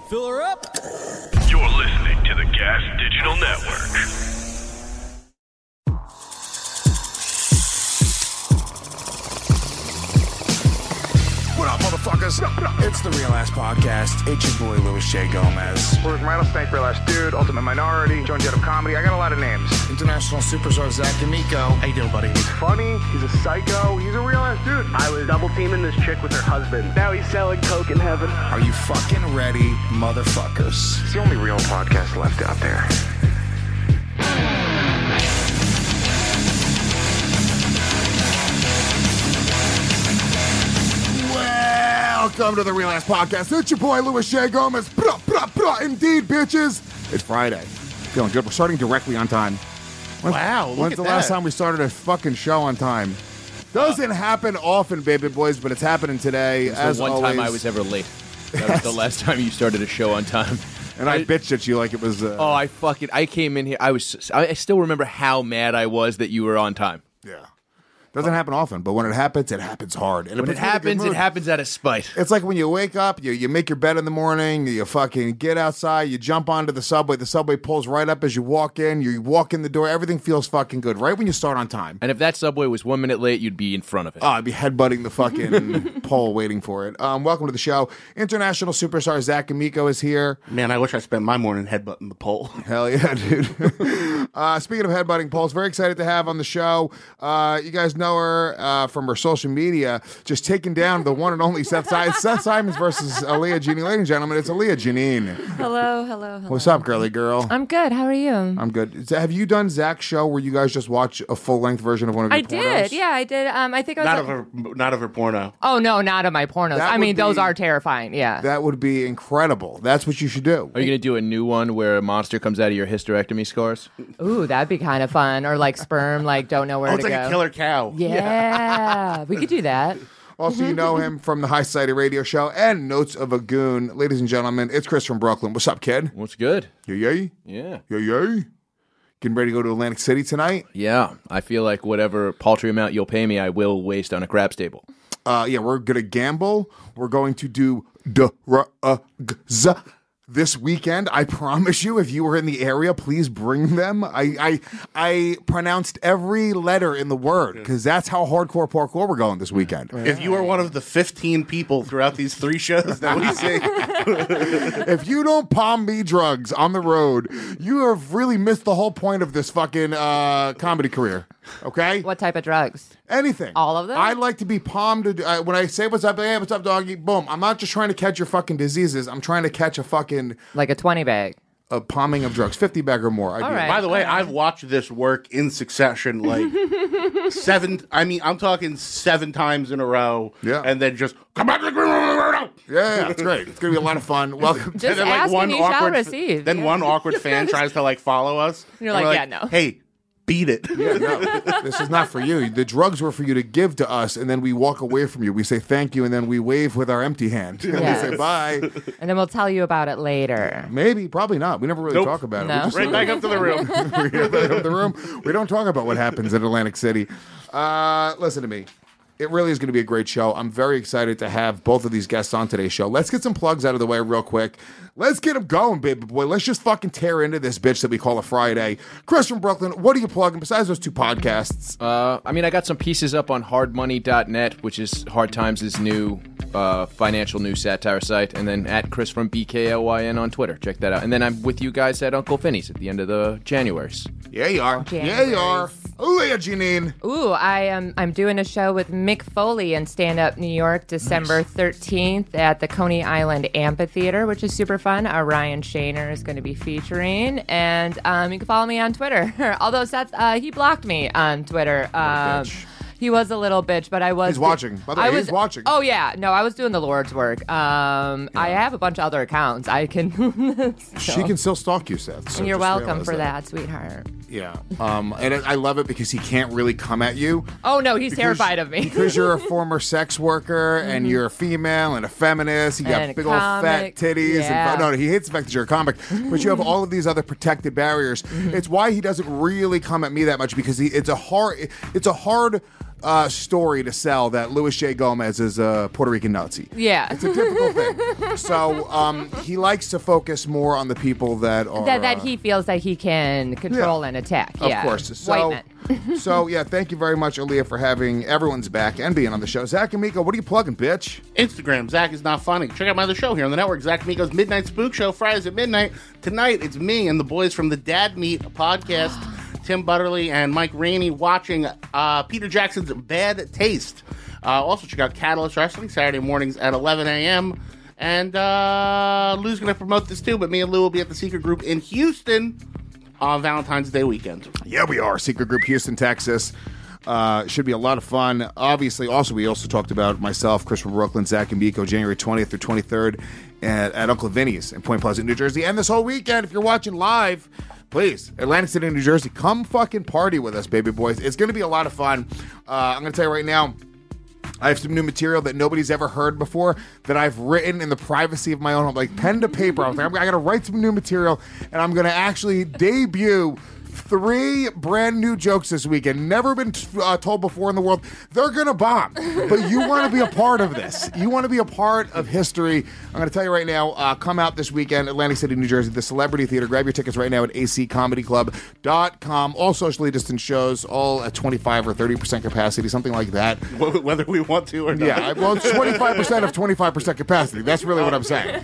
Fill her up. You're listening to the Gas Digital Network. What up, motherfuckers? It's the Real Ass Podcast. It's your boy, Louis J. Gomez. Where's Rattlesnake, Real Ass Dude, Ultimate Minority, Joan Jett of Comedy. I got a lot of names. International superstar Zach D'Amico. How you doing, buddy? He's funny. He's a psycho. He's a real ass dude. I was double teaming this chick with her husband. Now he's selling coke in heaven. Are you fucking ready, motherfuckers? It's the only real podcast left out there. Welcome to the Real Ass Podcast. It's your boy, Louis J. Gomez. Indeed, bitches. It's Friday. Feeling good. We're starting directly on time. When's the last time we started a fucking show on time? Doesn't happen often, baby boys, but it's happening today. As the one time I was ever late. That was the last time you started a show on time. And I bitched at you like it was... I came in here. I still remember how mad I was that you were on time. Yeah. Doesn't happen often, but when it happens hard. And When it happens out of spite. It's like when you wake up, you make your bed in the morning, you fucking get outside, you jump onto the subway pulls right up as you walk in the door, everything feels fucking good, right when you start on time. And if that subway was 1 minute late, you'd be in front of it. Oh, I'd be headbutting the fucking pole waiting for it. Welcome to the show. International superstar Zach D'Amico is here. Man, I wish I spent my morning headbutting the pole. Hell yeah, dude. Speaking of headbutting poles, very excited to have on the show. You guys know her from her social media, just taking down the one and only Seth Simons versus Aaliyah Janine. Ladies and gentlemen, it's Aaliyah Janine. Hello. What's up, girly girl? I'm good. How are you? I'm good. Have you done Zach's show where you guys just watch a full-length version of one of your pornos? I did. Yeah, I did. I think I was... Not of her porno. Oh, no, not of my pornos. That I mean, would those be- are terrifying. Yeah. That would be incredible. That's what you should do. Are you going to do a new one where a monster comes out of your hysterectomy scars? Ooh, that'd be kind of fun. Or like sperm, like don't know where It's to like go. a killer cow. Yeah, we could do that. Also, you know him from the High Society Radio Show and Notes of a Goon. Ladies and gentlemen, it's Chris from Brooklyn. What's up, kid? What's good? Yay? Yeah. Yay? Getting ready to go to Atlantic City tonight? Yeah. I feel like whatever paltry amount you'll pay me, I will waste on a craps table. Yeah, we're going to gamble. We're going to do drugs this weekend. I promise you, if you were in the area, please bring them. I pronounced every letter in the word because that's how hardcore parkour we're going this weekend. If you are one of the 15 people throughout these 3 shows that we see, If you don't palm me drugs on the road, you have really missed the whole point of this fucking comedy career. Okay? What type of drugs? Anything. All of them? I like to be palmed. When I say what's up, hey, what's up, doggy? Boom. I'm not just trying to catch your fucking diseases. I'm trying to catch a fucking Like a 20 bag. palming of drugs, 50 bag or more. All right. by the way, I've watched this work in succession like 7. I mean, I'm talking 7 times in a row. Yeah. And then just come back to the green room. Yeah, it's great. It's gonna be a lot of fun. Welcome. Just And then, ask and you shall awkward, receive. Then Yeah. one awkward fan tries to like follow us. You're and like, we're yeah, no. Hey, beat it. Yeah, no, this is not for you. The drugs were for you to give to us, and then we walk away from you. We say thank you, and then we wave with our empty hand. And Yes. we say bye. And then we'll tell you about it later. Maybe, probably not. We never really Nope. talk about it. No. We just Right back up to the room. we get back up the room. We don't talk about what happens in Atlantic City. Listen to me. It really is going to be a great show. I'm very excited to have both of these guests on today's show. Let's get some plugs out of the way real quick. Let's get them going, baby boy. Let's just fucking tear into this bitch that we call a Friday. Chris from Brooklyn, what are you plugging besides those 2 podcasts? I got some pieces up on hardmoney.net, which is Hard Times' new financial news satire site, and then at Chris from BKLYN on Twitter. Check that out. And then I'm with you guys at Uncle Finney's at the end of the Januaries. Yeah, you are. Yeah, you are. Oh, yeah, Janine. Ooh, I'm doing a show with Mick Foley in Stand Up New York, December 13th at the Coney Island Amphitheater, which is super fun. Ryan Shaner is going to be featuring, and you can follow me on Twitter. Although Seth, he blocked me on Twitter. bitch. He was a little bitch, but I was. He's watching. By the way, he's watching. Oh yeah, no, I was doing the Lord's work. I have a bunch of other accounts. I can. She can still stalk you, Seth. So And you're just welcome realize for that, sweetheart. Yeah. And I love it because he can't really come at you. Oh no, he's terrified of me. Because you're a former sex worker and you're a female and a feminist. You got And a big old fat comic. titties. Yeah. And, no, he hates the fact that you're a comic. But you have all of these other protected barriers. It's why he doesn't really come at me that much because it's a hard story to sell that Luis J. Gomez is a Puerto Rican Nazi. Yeah. It's a typical thing. So he likes to focus more on the people that are... that he feels that he can control and attack. Of Yeah. course. White men. So, yeah, thank you very much, Aaliyah, for having everyone's back and being on the show. Zach and Miko, what are you plugging, bitch? Instagram, Zach is not funny. Check out my other show here on the network, Zach Miko's Midnight Spook Show, Fridays at midnight. Tonight, it's me and the boys from the Dad Meat podcast, Tim Butterly and Mike Rainey, watching Peter Jackson's Bad Taste. Also, check out Catalyst Wrestling Saturday mornings at 11 a.m. And Lou's going to promote this too, but me and Lou will be at the Secret Group in Houston on Valentine's Day weekend. Yeah, we are. Secret Group Houston, Texas. Should be a lot of fun. Obviously, we also talked about myself, Chris from Brooklyn, Zach and Miko, January 20th through 23rd at Uncle Vinny's in Point Pleasant, New Jersey. And this whole weekend, if you're watching live, please, Atlantic City, New Jersey, come fucking party with us, baby boys. It's going to be a lot of fun. I'm going to tell you right now, I have some new material that nobody's ever heard before that I've written in the privacy of my own home, like pen to paper. I was like, I got to write some new material, and I'm going to actually debut 3 brand new jokes this weekend. Never been told before in the world. They're going to bomb. But you want to be a part of this. You want to be a part of history. I'm going to tell you right now, come out this weekend, Atlantic City, New Jersey, the Celebrity Theater. Grab your tickets right now at accomedyclub.com. All socially distanced shows, all at 25 or 30% capacity, something like that. Whether we want to or not. Yeah, well, it's 25% of 25% capacity. That's really what I'm saying.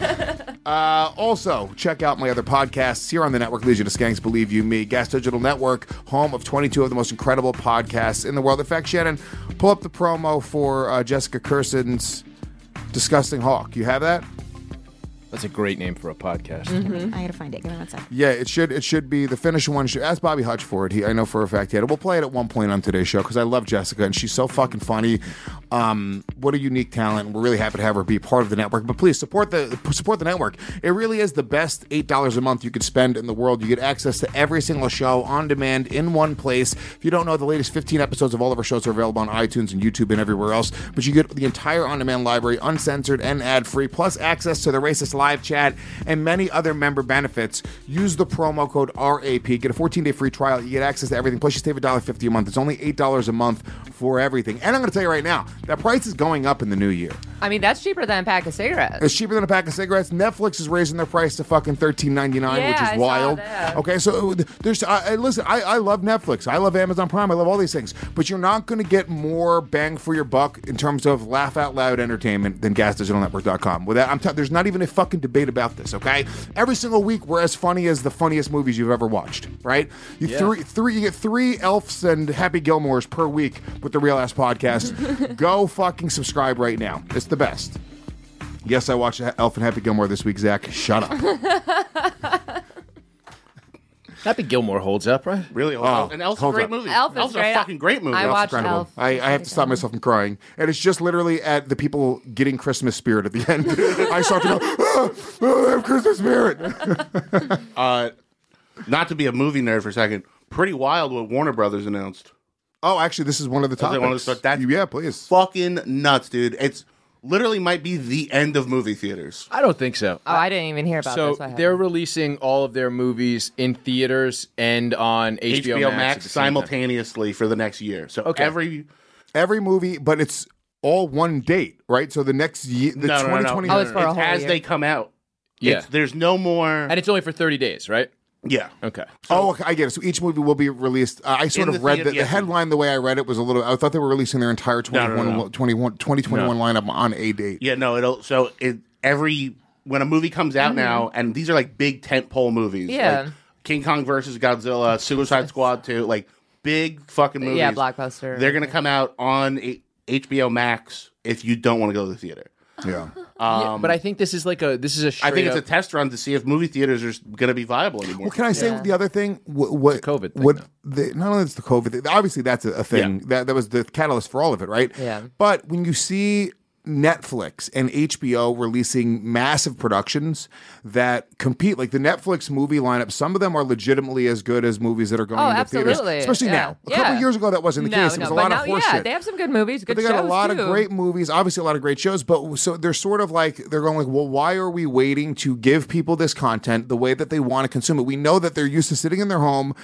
Also, check out my other podcasts here on the network, Legion of Skanks, Believe You Me, Gas Digital Network, home of 22 of the most incredible podcasts in the world. In fact, Shannon, pull up the promo for Jessica Kirson's Disgusting Hawk. You have that? That's a great name for a podcast. I gotta find it. Give me 1 second. Yeah, it should be the finished one. Ask Bobby Hutch for it. I know for a fact he had it. We'll play it at one point on today's show because I love Jessica and she's so fucking funny. What a unique talent. We're really happy to have her be part of the network. But please support the network. It really is the best $8 a month you could spend in the world. You get access to every single show on demand in one place. If you don't know, the latest 15 episodes of all of our shows are available on iTunes and YouTube and everywhere else. But you get the entire on-demand library, uncensored and ad-free, plus access to the Racist Live chat and many other member benefits. Use the promo code RAP. Get a 14-day free trial. You get access to everything. Plus, you save $1.50 a month. It's only $8 a month for everything. And I'm going to tell you right now, that price is going up in the new year. I mean, that's cheaper than a pack of cigarettes. It's cheaper than a pack of cigarettes. Netflix is raising their price to fucking $13.99, which I is wild. saw that. Okay, so there's listen, I love Netflix. I love Amazon Prime. I love all these things. But you're not going to get more bang for your buck in terms of laugh out loud entertainment than GasDigitalNetwork.com. With that, there's not even a fucking debate about this. Okay, every single week we're as funny as the funniest movies you've ever watched. Right? You get 3 Elfs and Happy Gilmores per week with the Real Ass Podcast. Go fucking subscribe right now. It's the best. Yes, I watched Elf and Happy Gilmore this week, Zach. Shut up. Happy Gilmore holds up, right? Really? And Elf's a great movie. Elf is Elf's great. a fucking great movie. I watched Incredible. Elf. I have to stop myself from crying. And it's just literally at the people getting Christmas spirit at the end. I start to go, I have Christmas spirit. Not to be a movie nerd for a second, pretty wild what Warner Brothers announced. Oh, actually, this is one of the topics. Yeah, please. Fucking nuts, dude. It's literally might be the end of movie theaters. I don't think so. Oh, I didn't even hear about this. So they're releasing all of their movies in theaters and on HBO Max at the same time. simultaneously for the next year. So Every movie, but it's all one date, right? So the next year, the 2020. Oh, it's for a whole as year. they come out. Yeah. There's no more. And it's only for 30 days, right? Yeah. Okay. Okay, I get it. So each movie will be released. I sort In of the read theater, the yes. headline. The way I read it was a little. I thought they were releasing their entire 2021 lineup on a date. Yeah, no. When a movie comes out now, and these are like big tentpole movies. Yeah. Like King Kong versus Godzilla, Suicide Squad 2, like big fucking movies. Yeah, blockbuster. They're gonna come out on HBO Max if you don't want to go to the theater. Yeah. But I think this is a straight I think it's a up- test run to see if movie theaters are going to be viable anymore. Well, can I say the other thing? What COVID thing, not only it's the COVID thing, obviously that's a thing. Yeah. That was the catalyst for all of it, right? Yeah. But when you see Netflix and HBO releasing massive productions that compete, like the Netflix movie lineup, some of them are legitimately as good as movies that are going into theaters. Absolutely. Especially now. A couple years ago, that wasn't the case. It was a lot of horse shit. They have some good movies, good But they got shows, a lot too. of great movies, obviously a lot of great shows, but so they're sort of like, they're going like, well, why are we waiting to give people this content the way that they want to consume it? We know that they're used to sitting in their home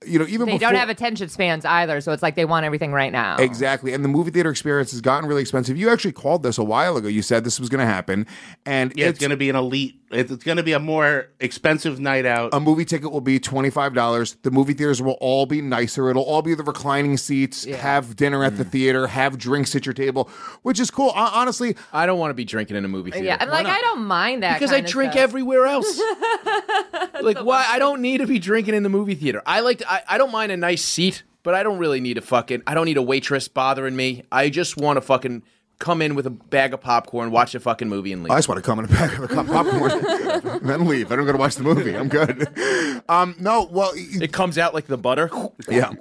even They before, don't have attention spans either, so it's like they want everything right now. Exactly. And the movie theater experience has gotten really expensive. You actually called this a while ago. You said this was going to happen. And it's going to be an elite. It's going to be a more expensive night out. A movie ticket will be $25. The movie theaters will all be nicer. It'll all be the reclining seats, have dinner at the theater, have drinks at your table, which is cool. Honestly, I don't want to be drinking in a movie theater. Yeah, and I don't mind that because I kind of drink stuff. everywhere else. Like, why? I don't need to be drinking in the movie theater. I don't mind a nice seat, but I don't really need I don't need a waitress bothering me. I just want to fucking come in with a bag of popcorn, watch a fucking movie, and leave. I just want to come in a bag of popcorn and then leave. I don't got to watch the movie. I'm good. No, well, it comes out like the butter. Yeah,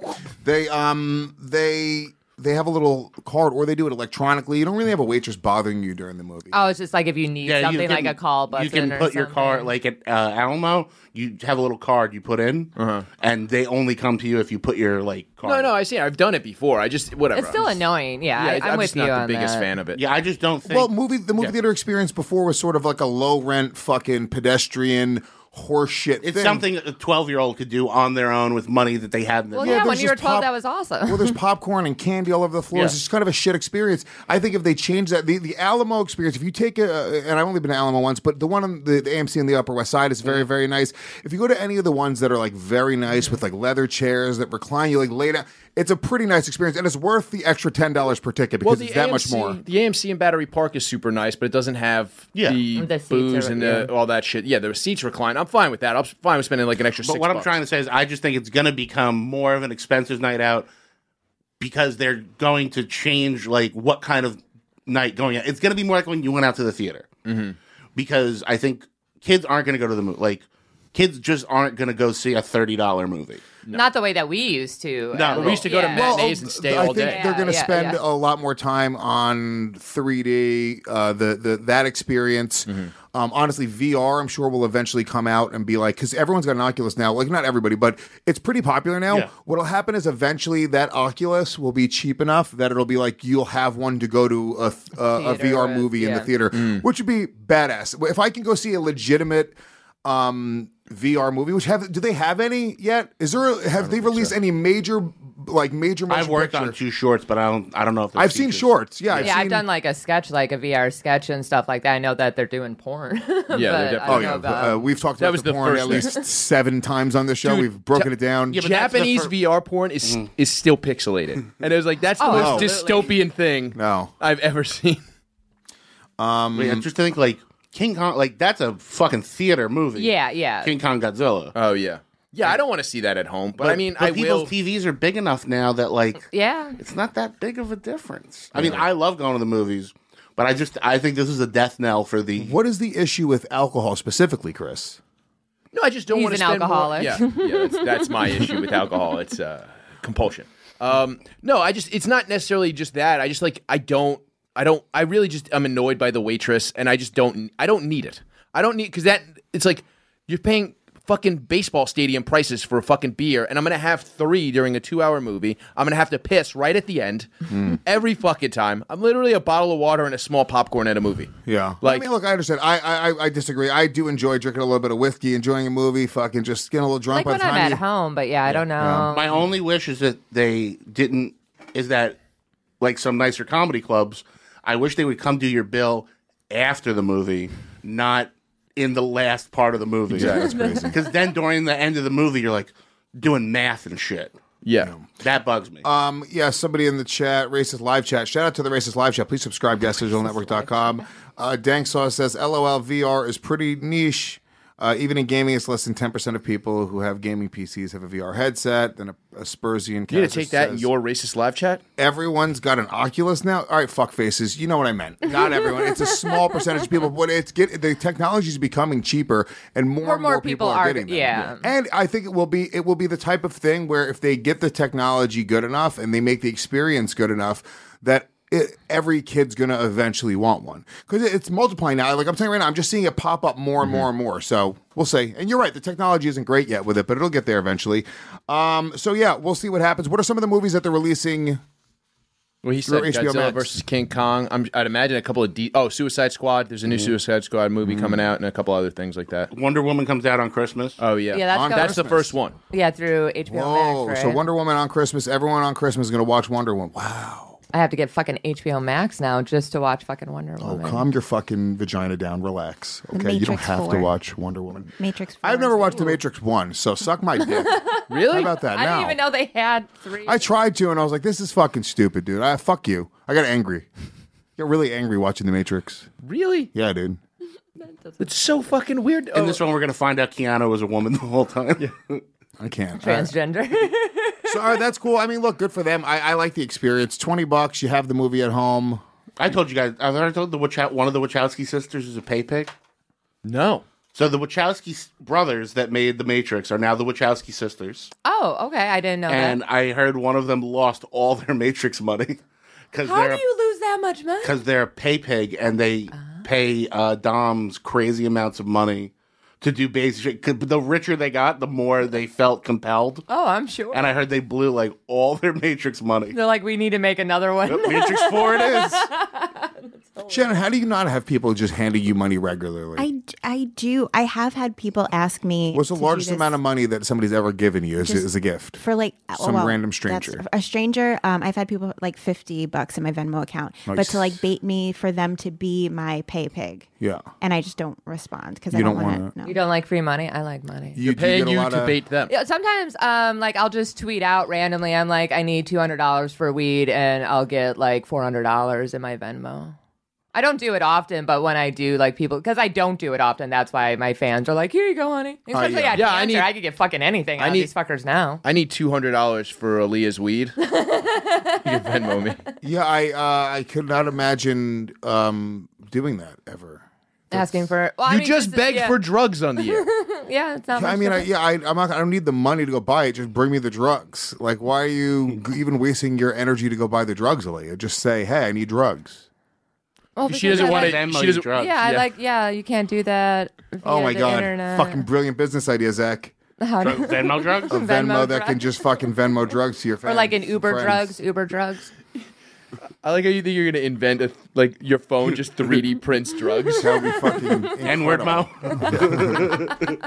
they have a little card, or they do it electronically. You don't really have a waitress bothering you during the movie. Oh, it's just like if you need something like a call button. You can put your card, like at Alamo, you have a little card you put in, and they only come to you if you put your card. No, I see. I've done it before. I just whatever. It's still annoying. Yeah, I'm with just you not on the biggest that. fan of it. Yeah, I just don't think. Well, the movie theater experience before was sort of like a low rent fucking pedestrian horseshit it's thing. something a 12-year-old could do on their own with money that they had in their Well, Yeah, yeah, when there's you were just 12, that was awesome. Well, there's popcorn and candy all over the floors. Yeah. It's just kind of a shit experience. I think if they change that, the Alamo experience, if you take and I've only been to Alamo once, but the one on the AMC on the Upper West Side is very, very nice. If you go to any of the ones that are like very nice with like leather chairs that recline, you like lay down, it's a pretty nice experience, and it's worth the extra $10 per ticket because it's that much more. The AMC in Battery Park is super nice, but it doesn't have the seats booze are- and all that shit. Yeah, the seats recline. I'm fine with that. I'm fine with spending like an extra $6. But what I'm trying to say is I just think it's going to become more of an expensive night out because they're going to change what kind of night going out. It's going to be more like when you went out to the theater. Mm-hmm. Because I think kids aren't going to go to the movie. Kids just aren't going to go see a $30 movie. No. Not the way that we used to. No, we used to go to matinees and stay all day. I think they're going to spend a lot more time on 3D, that experience. Mm-hmm. Honestly, VR, I'm sure, will eventually come out and be like, because everyone's got an Oculus now. Like, not everybody, but it's pretty popular now. Yeah. What'll happen is eventually that Oculus will be cheap enough that it'll be like you'll have one to go to a VR movie in the theater, which would be badass. If I can go see a legitimate VR movie, do they have any yet? Have they released any major motion I've worked picture? on 2 shorts, but I don't know if I've seen shorts. Yeah, I've done like a sketch, like a VR sketch and stuff like that. I know that they're doing porn. Yeah, they're definitely. Oh yeah, we've talked That about was the the porn first at thing. least 7 times on the show. Dude, We've broken it down. Yeah, but that's the Japanese fir- VR porn is still pixelated, and it was like that's the most absolutely. dystopian thing No. I've ever seen. Yeah, just think King Kong, that's a fucking theater movie. Yeah. King Kong Godzilla. Oh yeah, I don't want to see that at home, but I mean, I people's will. TVs are big enough now that Yeah. it's not that big of a difference. I mean, I love going to the movies, but I think this is a death knell for the. What is the issue with alcohol specifically, Chris? No, I just don't He's want to an spend alcoholic. more. Yeah, that's my issue with alcohol. It's compulsion. No, it's not necessarily just that. I just I really just I'm annoyed by the waitress, and I don't need it. I don't need because it's like you're paying fucking baseball stadium prices for a fucking beer, and I'm gonna have 3 during a 2-hour movie. I'm gonna have to piss right at the end every fucking time. I'm literally a bottle of water and a small popcorn at a movie. Yeah, Like- I mean, look, I understand. I disagree. I do enjoy drinking a little bit of whiskey, enjoying a movie, fucking just getting a little drunk. Like by when the time I'm at home, but I don't know. My only wish is that some nicer comedy clubs. I wish they would come do your bill after the movie, not in the last part of the movie. Yeah, that's crazy. Because then during the end of the movie, you're doing math and shit. Yeah. That bugs me. Yeah, somebody in the chat, Racist Live Chat. Shout out to the Racist Live Chat. Please subscribe, GasDigitalNetwork.com. Danksaw says, LOL, VR is pretty niche. Even in gaming, it's less than 10% of people who have gaming PCs have a VR headset. Then a Spursian You gonna take that in your racist live chat? Everyone's got an Oculus now. All right, fuck faces. You know what I meant. Not everyone. It's a small percentage of people, but the technology is becoming cheaper, and more and more people are getting them. Yeah. And I think it will be the type of thing where if they get the technology good enough and they make the experience good enough, that every kid's going to eventually want one. Because it's multiplying now. Like I'm saying right now, I'm just seeing it pop up more and more and more. So we'll see. And you're right, the technology isn't great yet with it, but it'll get there eventually. So yeah, we'll see what happens. What are some of the movies that they're releasing Well, he said HBO Godzilla Max. versus King Kong. I'd imagine a couple of Suicide Squad. There's a new Suicide Squad movie coming out, and a couple other things like that. Wonder Woman comes out on Christmas. Oh yeah, Yeah, that's On going- that's the first one. Yeah, through HBO Whoa! Max, right? So Wonder Woman on Christmas. Everyone on Christmas is going to watch Wonder Woman. Wow. I have to get fucking HBO Max now just to watch fucking Wonder Oh, Woman. calm your fucking vagina down. Relax. Okay, you don't Matrix have 4. to watch Wonder Woman. Matrix 4. I've never watched The Matrix 1, so suck my dick. Really? How about that? I now? didn't even know they had 3. I tried to, and I was like, this is fucking stupid, dude. Fuck you. I got angry. Got really angry watching The Matrix. Really? Yeah, dude. It's so fucking weird. In this one, we're going to find out Keanu was a woman the whole time. I can't. Transgender. So, all right, that's cool. I mean, look, good for them. I like the experience. $20, you have the movie at home. I told you guys, I've already told one of the Wachowski sisters is a pay pig. No. So the Wachowski brothers that made The Matrix are now the Wachowski sisters. Oh, okay. I didn't know And that. I heard one of them lost all their Matrix money. How do you lose that much money? Because they're a pay pig and they pay Doms crazy amounts of money to do basic shit. The richer they got, the more they felt compelled. Oh, I'm sure. And I heard they blew like all their Matrix money. They're like, we need to make another one. Matrix 4 it is. Shannon, how do you not have people just handing you money regularly? I do. I have had people ask me. What's the to do largest this amount of money that somebody's ever given you as a gift? for like Some random stranger. that's a stranger. I've had people like $50 in my Venmo account, but Nice. to like bait me for them to be my pay pig. Yeah. And I just don't respond because I You don't don't want wanna- to. No. You don't like free money? I like money. You're paying get a you lot to of- bait them. Yeah, sometimes, like I'll just tweet out randomly. I'm like, I need $200 for weed, and I'll get like $400 in my Venmo. I don't do it often, but when I do, like people, because I don't do it often, that's why my fans are like, "Here you go, honey." Especially yeah. at Yeah, cancer, I could get fucking anything out of these fuckers now. I need $200 for Aaliyah's weed. You can Venmo me. Yeah, I could not imagine doing that ever. Asking for, well, I You mean, just this is- begged yeah. for drugs on the air. Yeah, it's not. I much mean, different. I'm not. I don't need the money to go buy it. Just bring me the drugs. Like, why are you even wasting your energy to go buy the drugs, Aaliyah? Just say, hey, I need drugs. Well, She because doesn't I want like- it. Venmo She you doesn't. drugs. Yeah, I like. Yeah, you can't do that. Oh via my the god, internet. fucking brilliant business idea, Zach. How to- Venmo drugs? A Venmo that drugs. can just fucking Venmo drugs to your or like an Uber friends. drugs. I like how you think you're going to invent like your phone just 3D prints drugs. That would be fucking N-word incredible.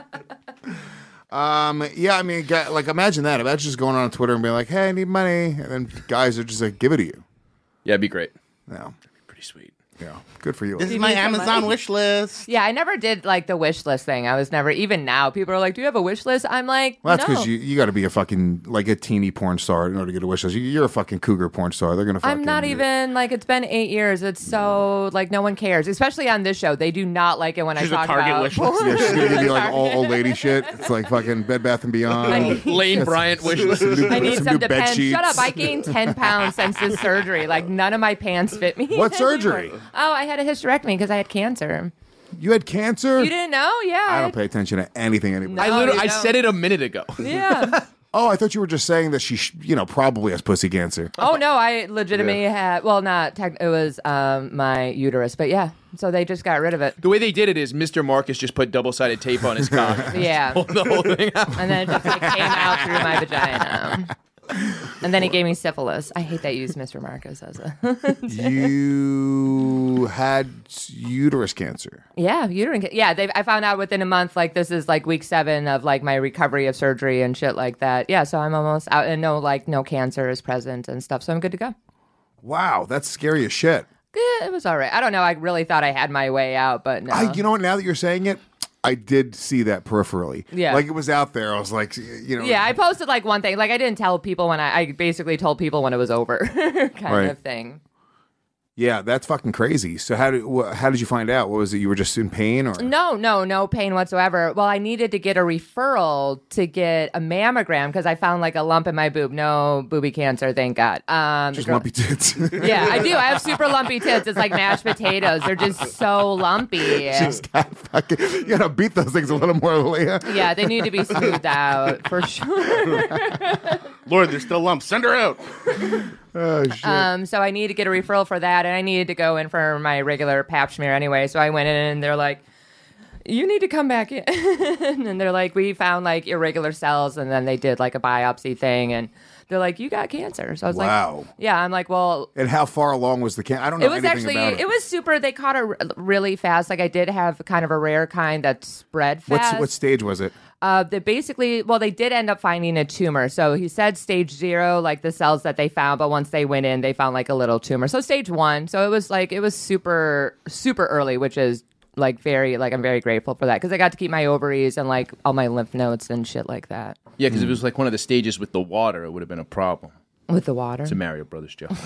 Mo? Yeah, I mean, like imagine that. Imagine just going on Twitter and being like, "Hey, I need money," and then guys are just like, "Give it to you." Yeah, it'd be great. Yeah, Pretty sweet. yeah, good for you. This is You my need some Amazon money? wish list. Yeah, I never did like the wish list thing. I was never, even now, people are like, "Do you have a wish list?" I'm like, Well, that's no. because you got to be a fucking like a teeny porn star in order to get a wish list. You're a fucking cougar porn star. They're gonna. Fucking I'm not even like, it's been 8 years. It's so like no one cares, especially on this show. They do not like it when She's a I talk Target about wish list. Yeah, she's gonna give you like all old lady shit. It's like fucking Bed Bath and Beyond. Lane Bryant wish list. I need some new bed Depends. sheets. Shut up! I gained 10 pounds since this surgery. Like none of my pants fit me. What anymore. surgery? Oh, I had a hysterectomy because I had cancer. You had cancer. You didn't know? Yeah. I don't pay attention to anything anymore. No. I you said don't. it a minute ago. Yeah. Oh, I thought you were just saying that she, probably has pussy cancer. Oh no, I legitimately had. Well, not tech. It was my uterus, but yeah. So they just got rid of it. The way they did it is Mr. Marcus just put double-sided tape on his cock. Yeah. The whole thing out. And then it just like came out through my vagina. And then he gave me syphilis. I hate that you use Mr. Marcus as a You had uterus cancer. yeah uterine. Yeah, I found out within a month. Like this is like week 7 of like my recovery of surgery and shit like that. Yeah, so I'm almost out, and no cancer is present and stuff. So I'm good to go. Wow, that's scary as shit. It was all right. I don't know. I really thought I had my way out, but no. You know what? Now that you're saying it, I did see that peripherally. Yeah. Like it was out there. I was like, Yeah, I posted like one thing. Like I didn't tell people when I basically told people when it was over, kind Right. of thing. Yeah, that's fucking crazy. So how did you find out? What was it? You were just in pain, or No pain whatsoever. Well, I needed to get a referral to get a mammogram because I found like a lump in my boob. No booby cancer, thank God. just lumpy tits? Yeah, I do. I have super lumpy tits. It's like mashed potatoes. They're just so lumpy. Just got fucking. You gotta beat those things a little more, Leah. Yeah, they need to be smoothed out for sure. Lord, there's still lumps. Send her out. Oh shit. So I needed to get a referral for that, and I needed to go in for my regular pap smear anyway. So I went in, and they're like, you need to come back in. And they're like, we found like irregular cells, and then they did like a biopsy thing, and they're like, you got cancer. So I was Wow. like, yeah, I'm like, well. And how far along was the cancer? I don't know It was anything actually, about it. it was super, they caught it really fast. Like I did have kind of a rare kind that spread fast. What stage was it? They basically, well, they did end up finding a tumor. So he said stage 0, like the cells that they found, but once they went in, they found like a little tumor. So stage 1. So it was super, super early, which is like I'm very grateful for that because I got to keep my ovaries and like all my lymph nodes and shit like that. Yeah, because if it was like one of the stages with the water, it would have been a problem. With the water? It's a Mario Brothers joke.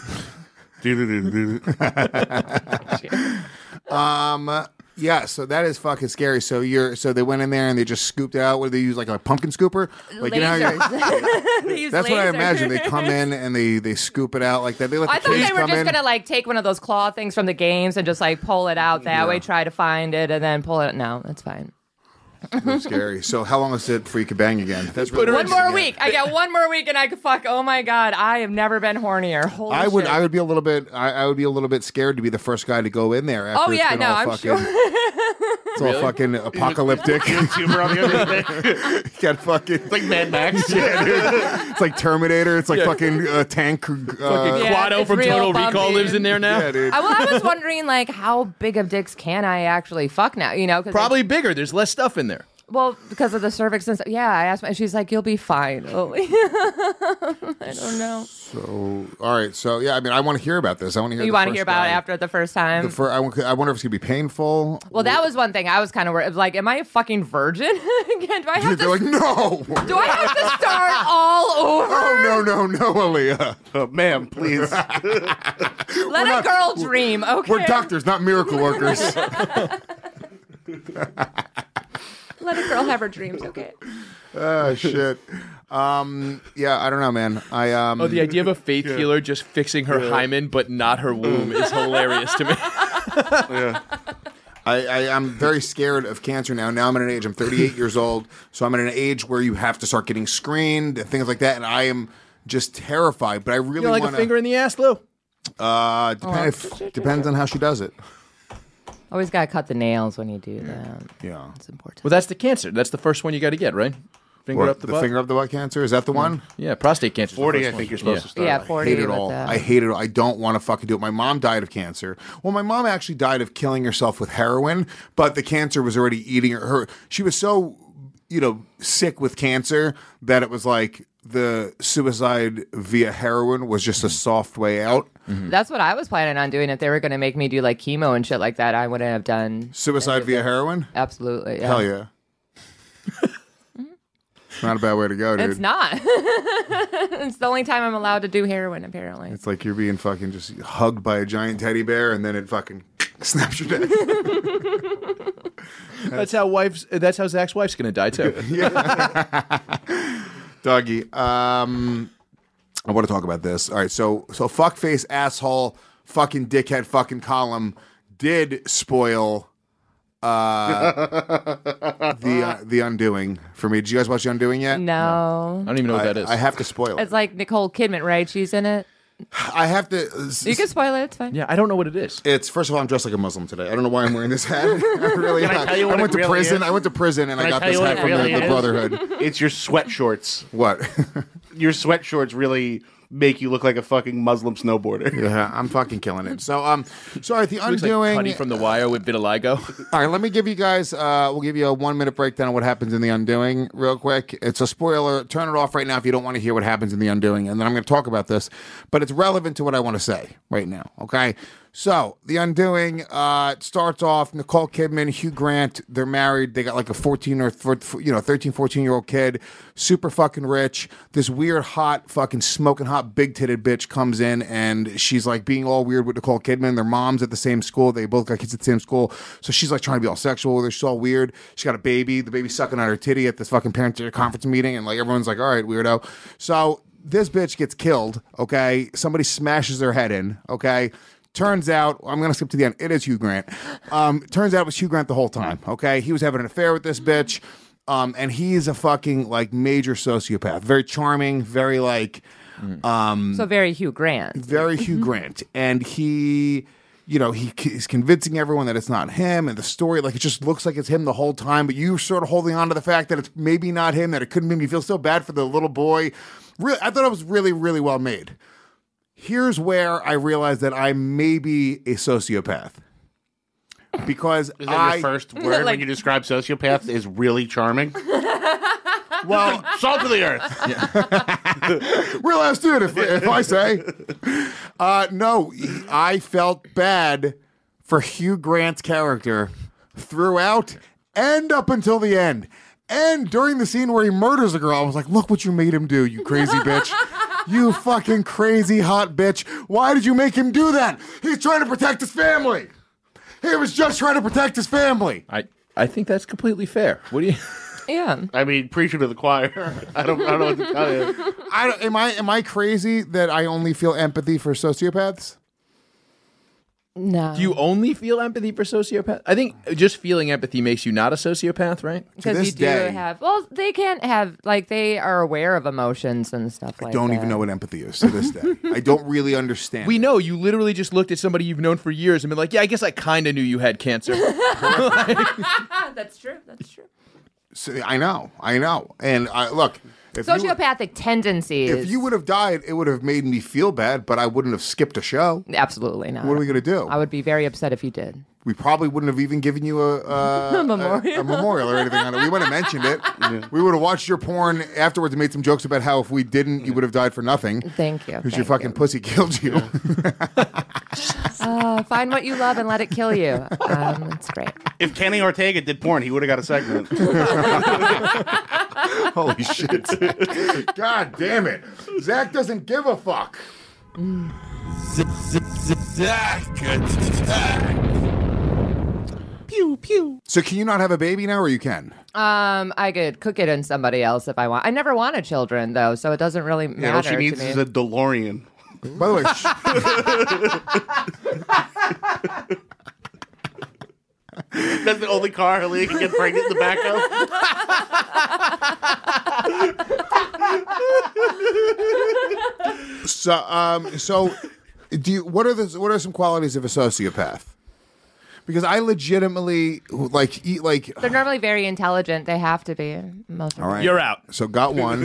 Yeah, so that is fucking scary. So they went in there and they just scooped out. What do they use, like a pumpkin scooper? Like Lasers. They use that's what I lasers. imagine. They come in and they scoop it out like that. They let I the thought kids they were come just in. gonna like take one of those claw things from the games and just like pull it out that way, try to find it, and then pull it. No, that's fine. That's scary. So how long is it before you could bang again? That's really One more interesting. week. I got one more week, and I could fuck. Oh my god, I have never been hornier. Holy I would shit. be a little bit. I would be a little bit scared to be the first guy to go in there. After Oh it's yeah, been no, all I'm fucking, sure. It's all fucking apocalyptic. Tumor on the other thing. Got fucking. It's like Mad Max. Yeah, dude. It's like Terminator. It's like fucking tank. Fucking Yeah, Quado it's from real Total Recall bumpy. lives in there now. Yeah, dude. I was wondering like how big of dicks can I actually fuck now? You know, 'cause Probably bigger. There's less stuff in there. well, because of the cervix and stuff. Yeah, I asked my. She's like, "You'll be fine." Oh, I don't know. So all right. So yeah, I mean, I want to hear about this. I want to hear. You want to hear about it after the first time? I wonder if it's gonna be painful. Well, that was one thing I was kind of worried. It was like, am I a fucking virgin again? Do I have They're to? like, no. Do I have to start all over? Oh no, Aaliyah. Oh, ma'am, please. Let a girl dream. Okay. We're doctors, not miracle workers. Let a girl have her dreams. Okay. Oh shit. Yeah, I don't know, man. Oh, the idea of a faith healer just fixing her hymen but not her womb is hilarious to me. I'm very scared of cancer now. Now I'm at an age, I'm 38 years old, so I'm at an age where you have to start getting screened and things like that, and I am just terrified. But I really You like want a finger in the ass, Lou? Depends on how she does it. Always gotta cut the nails when you do that. Yeah. It's important. Well, that's the cancer. That's the first one you got to get, right? Finger up the butt. finger up the butt cancer, is that the one? Yeah, prostate cancer. 40, I think you're supposed to start. Yeah, like. 40. I hate it with all. that. I hate it all. I don't want to fucking do it. My mom died of cancer. Well, my mom actually died of killing herself with heroin, but the cancer was already eating her. She was so, sick with cancer that it was like the suicide via heroin was just a soft way out. That's what I was planning on doing. If they were going to make me do like chemo and shit like that, I wouldn't have done. Suicide via heroin? Absolutely. Yeah. Hell yeah. Not a bad way to go, dude. It's not. It's the only time I'm allowed to do heroin, apparently. It's like you're being fucking just hugged by a giant teddy bear and then it fucking snaps your neck. That's how Zach's wife's going to die too. Dougie, I want to talk about this. All right, so fuckface asshole fucking dickhead fucking column did spoil the Undoing for me. Did you guys watch The Undoing yet? No. I don't even know what that is. I have to spoil it. It's like Nicole Kidman, right? She's in it. I have to. You can spoil it. It's fine. Yeah, I don't know what it is. It's first of all, I'm dressed like a Muslim today. I don't know why I'm wearing this hat. I really Can I am. tell you what I went it to really prison. is? I went to prison and I Can I got tell this you what hat it from really the is? Brotherhood. It's your sweat shorts. What? Your sweat shorts really make you look like a fucking Muslim snowboarder. Yeah, I'm fucking killing it. So, sorry, The Looks like Undoing. Cuddy from The Wire with vitiligo. All right, let me give you guys, we'll give you a 1 minute breakdown of what happens in The Undoing real quick. It's a spoiler. Turn it off right now if you don't want to hear what happens in The Undoing. And then I'm going to talk about this, but it's relevant to what I want to say right now, okay? So, The Undoing, it starts off, Nicole Kidman, Hugh Grant, they're married. They got like a 13, 14-year-old kid, super fucking rich. This weird, hot, fucking smoking hot, big-titted bitch comes in and she's like being all weird with Nicole Kidman. Their mom's at the same school. They both got kids at the same school. So she's like trying to be all sexual with her. She's all weird. She got a baby. The baby's sucking on her titty at this fucking parent-teacher conference meeting. And like everyone's like, all right, weirdo. So this bitch gets killed, okay? Somebody smashes her head in, okay? Turns out, I'm going to skip to the end. It is Hugh Grant. Turns out it was Hugh Grant the whole time, okay? He was having an affair with this bitch. And he's a fucking like major sociopath. Very charming, very like... So very Hugh Grant. Very Hugh Grant. And he he's convincing everyone that it's not him, and the story, like, it just looks like it's him the whole time, but you're sort of holding on to the fact that it's maybe not him, that it couldn't be him. You feel so bad for the little boy. Really, I thought it was really, really well made. Here's where I realized that I may be a sociopath. Because Is that your first word when you describe sociopaths is really charming? Well, salt of the earth. Real ass dude, if I say. No, I felt bad for Hugh Grant's character throughout and up until the end. And during the scene where he murders a girl, I was like, look what you made him do, you crazy bitch. You fucking crazy hot bitch. Why did you make him do that? He's trying to protect his family. He was just trying to protect his family. I think that's completely fair. What do you... Yeah. I mean, preaching to the choir. I don't know what to tell you. Am I crazy that I only feel empathy for sociopaths? No. Do you only feel empathy for sociopaths? I think just feeling empathy makes you not a sociopath, right? Because this you do day- have, well, they can't have, like, they are aware of emotions and stuff like that. I don't even know what empathy is to this day. I don't really understand. We know you literally just looked at somebody you've known for years and been like, yeah, I guess I kind of knew you had cancer. That's true. That's true. So, I know. And look, Sociopathic tendencies. if you would have died, it would have made me feel bad, but I wouldn't have skipped a show. Absolutely not. What are we going to do? I would be very upset if you did. We probably wouldn't have even given you a memorial or anything on it. We would have mentioned it. We would have watched your porn afterwards and made some jokes about how if we didn't, you would have died for nothing. Thank you. Because your fucking pussy killed you. Find what you love and let it kill you. That's great. If Kenny Ortega did porn, he would have got a segment. Holy shit. God damn it. Zach doesn't give a fuck. Pew, pew. So can you not have a baby now, or you can? I could cook it in somebody else if I want. I never wanted children, though, so it doesn't really matter Yeah, all she needs to me. is a DeLorean. By the way, That's the only car Aaliyah can get pregnant in the back of. so do you? What are some qualities of a sociopath? Because I legitimately eat like. They're normally very intelligent. They have to be. Most of All right, You're out. So got one.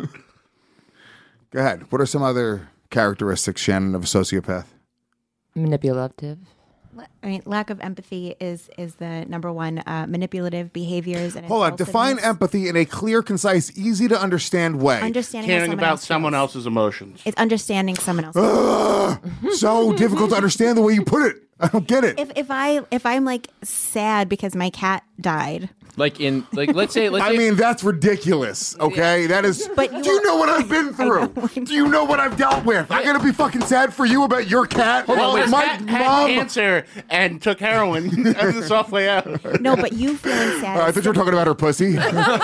Go ahead. What are some other characteristics, Shannon, of a sociopath? manipulative. I mean, lack of empathy is the number one. Manipulative behaviors and Hold on. Define impulsiveness. empathy in a clear, concise, easy to understand way. Understanding how Caring about someone feels. else's emotions. It's understanding someone else. So difficult to understand the way you put it. I don't get it. If I'm like sad because my cat died, Let's say I mean, that's ridiculous. Okay, that is. But do you know what I've been through? Do you know what I've dealt with? I'm gonna be fucking sad for you about your cat. Well, his my cat had mom. cancer and took heroin as the soft way out. no, but you feeling sad. I thought you were talking about her pussy.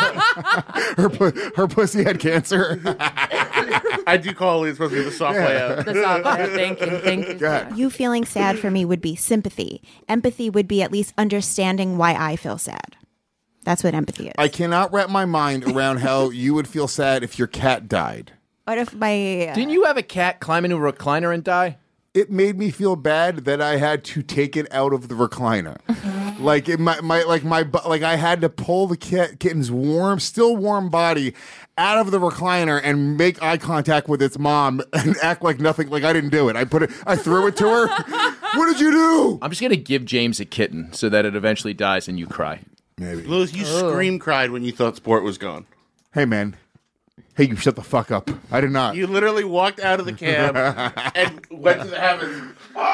her pussy had cancer. I do call it supposed to be the soft way out. The software. Thank you. Go ahead. You feeling sad for me would be sympathy. Empathy would be at least understanding why I feel sad. That's what empathy is. I cannot wrap my mind around how you would feel sad if your cat died. What if my Didn't you have a cat climb into a recliner and die? It made me feel bad that I had to take it out of the recliner. Like I had to pull the kitten's still warm body out of the recliner and make eye contact with its mom and act like nothing, like I didn't do it. I threw it to her. What did you do? I'm just gonna give James a kitten so that it eventually dies and you cry. Maybe. Lewis, you scream cried when you thought sport was gone. Hey man. Hey, you shut the fuck up. I did not. You literally walked out of the cab and went to the heavens.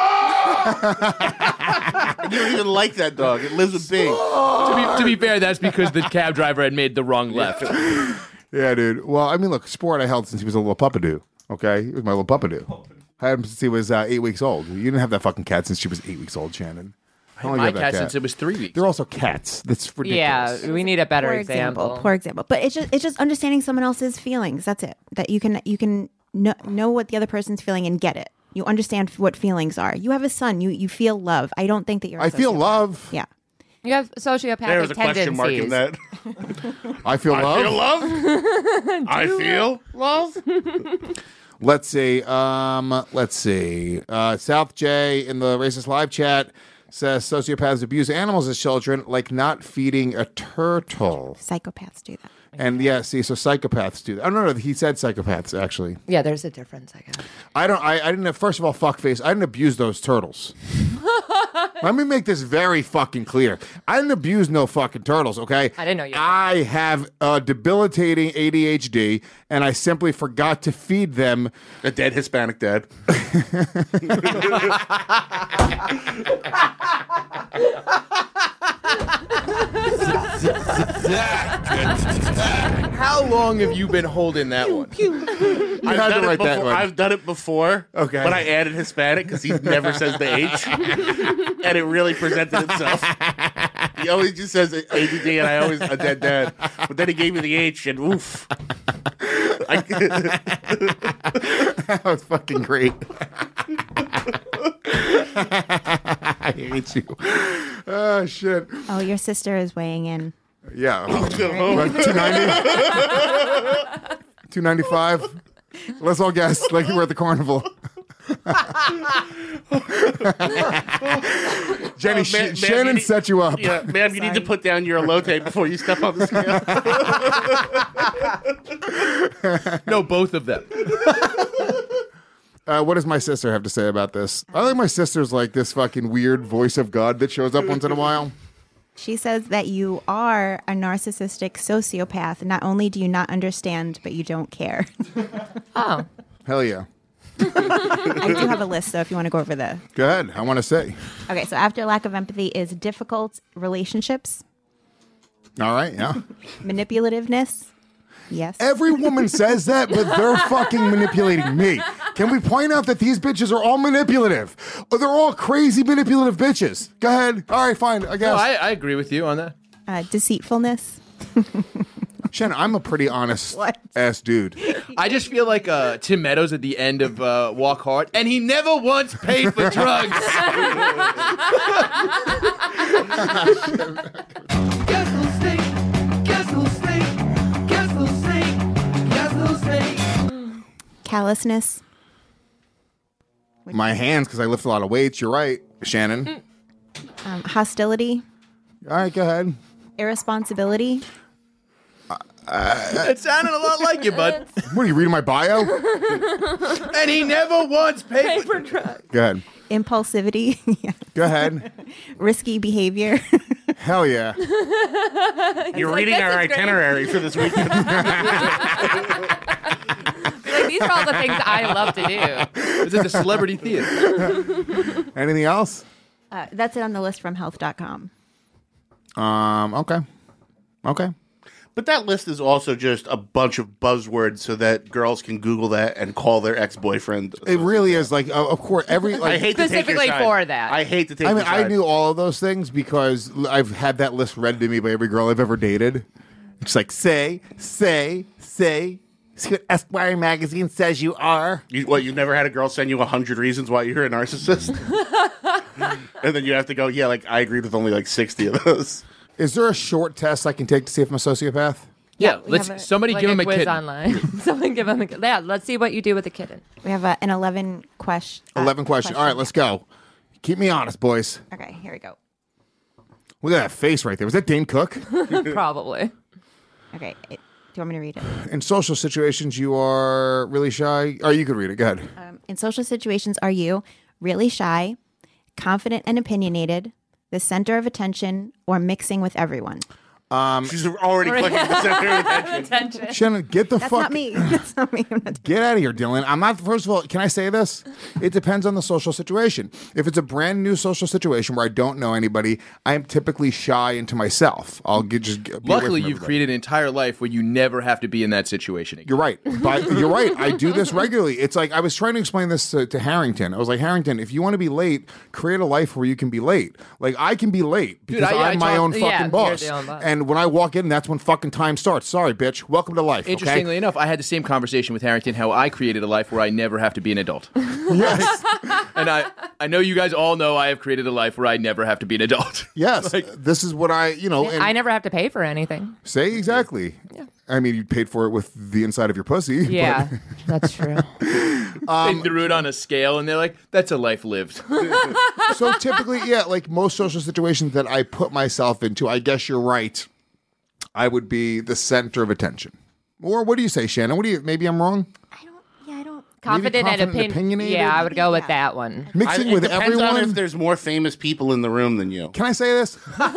And you don't even like that dog. It lives with Bing. To be fair, that's because the cab driver had made the wrong left. Yeah, dude. Well, I mean, look, Sport I held since he was a little puppadoo. Okay? He was my little puppadoo. I had him since he was 8 weeks old. You didn't have that fucking cat since she was 8 weeks old, Shannon. How long My you had that cat since it was 3 weeks. They're also cats. That's ridiculous. Yeah, we need a better poor example. Poor example. But it's just understanding someone else's feelings. That's it. That you can know what the other person's feeling and get it. You understand what feelings are. You have a son. You feel love. I don't think that you're. I feel sociopath. love. Yeah. You have sociopathic There was a tendencies. question mark in that. I feel love. I feel love. I feel love. Let's see. South J in the Racist Live chat says sociopaths abuse animals as children, like not feeding a turtle. Psychopaths do that. And yeah, see, so psychopaths do that. Oh, no, he said psychopaths, actually. Yeah, there's a difference, I guess. I didn't, first of all, fuckface, I didn't abuse those turtles. Let me make this very fucking clear. I didn't abuse no fucking turtles, okay? I didn't know you did. I have debilitating ADHD, and I simply forgot to feed them. A dead Hispanic dad. How long have you been holding that one? I've done it before. Okay. But I added Hispanic because he never says the H. And it really presented itself. He always just says ADD, and I always a dead dad. But then he gave me the H, and oof. That was fucking great. I hate you. Oh, shit. Oh, your sister is weighing in. Yeah. 290? 295? Let's all guess like you were at the carnival. Jenny, Shannon set you up. Yeah, ma'am, you need to put down your elote before you step on the scale. No, both of them. What does my sister have to say about this? I think my sister's like this fucking weird voice of God that shows up once in a while. She says that you are a narcissistic sociopath. Not only do you not understand, but you don't care. Oh. Hell yeah. I do have a list, though, if you want to go over the... Go ahead. I want to say. Okay, so after lack of empathy is difficult relationships, All right, yeah. manipulativeness. Yes. Every woman says that, but they're fucking manipulating me. Can we point out that these bitches are all manipulative? Or they're all crazy manipulative bitches. Go ahead. All right, fine, I guess. No, I agree with you on that. Deceitfulness. Shannon, I'm a pretty honest What? ass dude. I just feel like Tim Meadows at the end of Walk Hard, and he never once paid for drugs. Callousness. My hands, because I lift a lot of weights. You're right, Shannon. Hostility. All right, go ahead. Irresponsibility. It sounded a lot like you, bud. What are you reading my bio? And he never once paid for drugs. Go ahead. Impulsivity. Yeah. Go ahead. Risky behavior. Hell yeah. You're reading our itinerary for this weekend. Like, these are all the things I love to do. It's at the Celebrity Theater. Anything else? That's it on the list from health.com. Okay. But that list is also just a bunch of buzzwords so that girls can Google that and call their ex-boyfriend. It really is like, of course, every. Like, I hate to take your Specifically side. for that. I hate to take I your mean, I side. knew all of those things because I've had that list read to me by every girl I've ever dated. It's like, say. See what Esquire magazine says you are. You've never had a girl send you 100 reasons why you're a narcissist? And then you have to go, yeah, like, I agreed with only like 60 of those. Is there a short test I can take to see if I'm a sociopath? Yeah, We have somebody give him a quiz kitten. online. Someone give him a kitten. Yeah, let's see what you do with a kitten. We have an 11 question. 11 question. All right, let's go. Keep me honest, boys. Okay, here we go. Look at that face right there. Was that Dane Cook? Probably. Okay, do you want me to read it? In social situations, you are really shy. Oh, you could read it. Go ahead. In social situations, are you really shy, confident and opinionated, the center of attention, or mixing with everyone? She's already clicking the center of attention. Shannon, get the That's fuck. not me. That's not me. I'm not- Get out of here, Dylan. I'm not. First of all, can I say this? It depends on the social situation. If it's a brand new social situation where I don't know anybody, I am typically shy into myself. I'll just. Be away Luckily, from you've everybody. created an entire life where you never have to be in that situation again. You're right. But you're right. I do this regularly. It's like I was trying to explain this to Harrington. I was like, Harrington, if you want to be late, create a life where you can be late. Like I can be late because I I'm my own yeah, fucking you're boss. the own boss. And when I walk in, that's when fucking time starts. Sorry, bitch. Welcome to life. Interestingly Okay? enough, I had the same conversation with Harrington, how I created a life where I never have to be an adult. Yes. And I know you guys all know I have created a life where I never have to be an adult. Yes. This is what I. And I never have to pay for anything. say exactly. Yeah. I mean, you paid for it with the inside of your pussy. Yeah, that's true. They threw it on a scale, and they're like, "That's a life lived." So typically, yeah, like most social situations that I put myself into, I guess you're right. I would be the center of attention. Or what do you say, Shannon? Maybe I'm wrong? I don't. Confident and opinionated? Yeah, I would go with that one. Mixing It with depends everyone. on if there's more famous people in the room than you. Can I say this?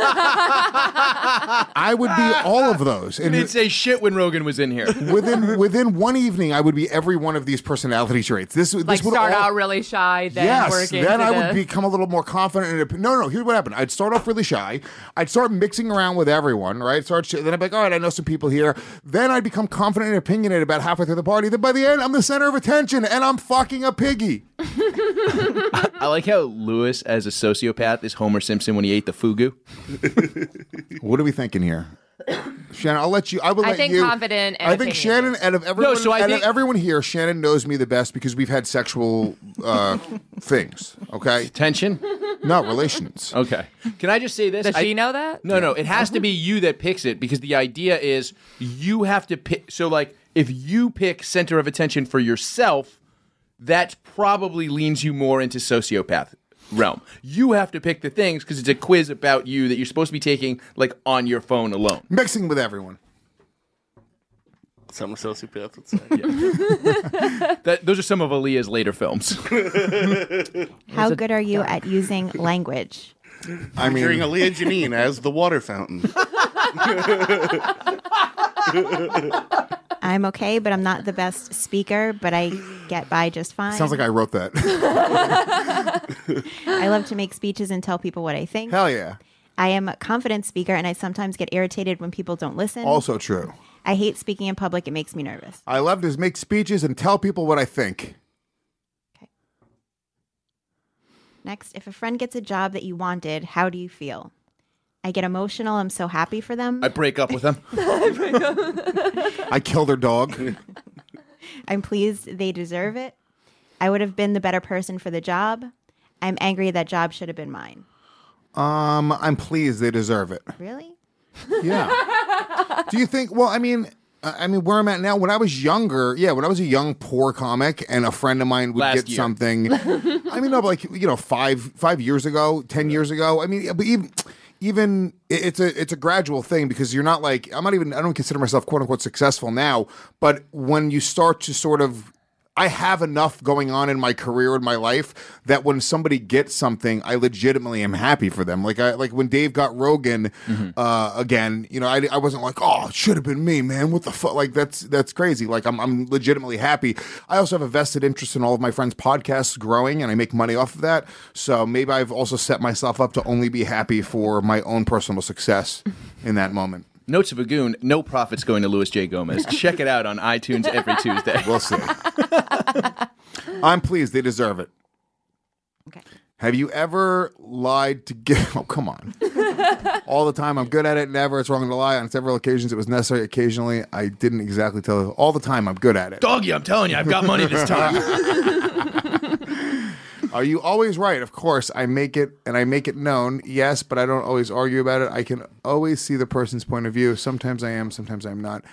I would be all of those. You And didn't say shit when Rogan was in here. within one evening, I would be every one of these personality traits. This Like would start all, out really shy, then Yes, work into then I would the- become a little more confident. No. Here's what happened. I'd start off really shy. I'd start mixing around with everyone, right? Then I'd be like, all right, I know some people here. Then I'd become confident and opinionated about halfway through the party. Then by the end, I'm the center of attention, and I'm fucking a piggy. I like how Lewis, as a sociopath, is Homer Simpson when he ate the fugu. What are we thinking here? Shannon, I'll let you. I will I let think you. confident and I think opinionated. Shannon, out of everyone, so I out think- of everyone here, Shannon knows me the best because we've had sexual things. Okay, Tension? no relations. Okay. Can I just say this? Does she know that? No. It has to be you that picks it because the idea is you have to pick. So, like, if you pick center of attention for yourself, that probably leans you more into sociopath realm. You have to pick the things because it's a quiz about you that you're supposed to be taking, like, on your phone alone. Mixing with everyone. Some sociopaths would say. Those are some of Aaliyah's later films. How good are you at using language? I mean, Featuring Aaliyah Janine as the water fountain. I'm okay, but I'm not the best speaker, but I get by just fine. sounds like I wrote that. I love to make speeches and tell people what I think. Hell yeah. I am a confident speaker, and I sometimes get irritated when people don't listen. Also true. I hate speaking in public. It makes me nervous. I love to make speeches and tell people what I think. Next, if a friend gets a job that you wanted, how do you feel? I get emotional. I'm so happy for them. I break up with them. I kill their dog. I'm pleased they deserve it. I would have been the better person for the job. I'm angry that job should have been mine. I'm pleased they deserve it. Really? Yeah. Do you think? Well, I mean, where I'm at now. When I was younger, when I was a young poor comic, and a friend of mine would Last get year. something. I mean, no, but like 5 years ago, 10 years ago. I mean, but even it's a gradual thing because you're not like I don't consider myself quote unquote successful now. But when you start to sort of I have enough going on in my career, in my life, that when somebody gets something, I legitimately am happy for them. Like when Dave got Rogan again, I wasn't like, oh, it should have been me, man. What the fuck? Like that's crazy. Like I'm legitimately happy. I also have a vested interest in all of my friends' podcasts growing, and I make money off of that. So maybe I've also set myself up to only be happy for my own personal success in that moment. Notes of a Goon, no profits going to Louis J. Gomez. Check it out on iTunes every Tuesday. We'll see. I'm pleased they deserve it. Okay. Have you ever lied to get... Oh, come on. All the time. I'm good at it. Never. It's wrong to lie. On several occasions, it was necessary. Occasionally, I didn't exactly tell. All the time, I'm good at it. Doggy, I'm telling you, I've got money this time. Are you always right? Of course. I make it known. Yes, but I don't always argue about it. I can always see the person's point of view. Sometimes I am. Sometimes I'm not.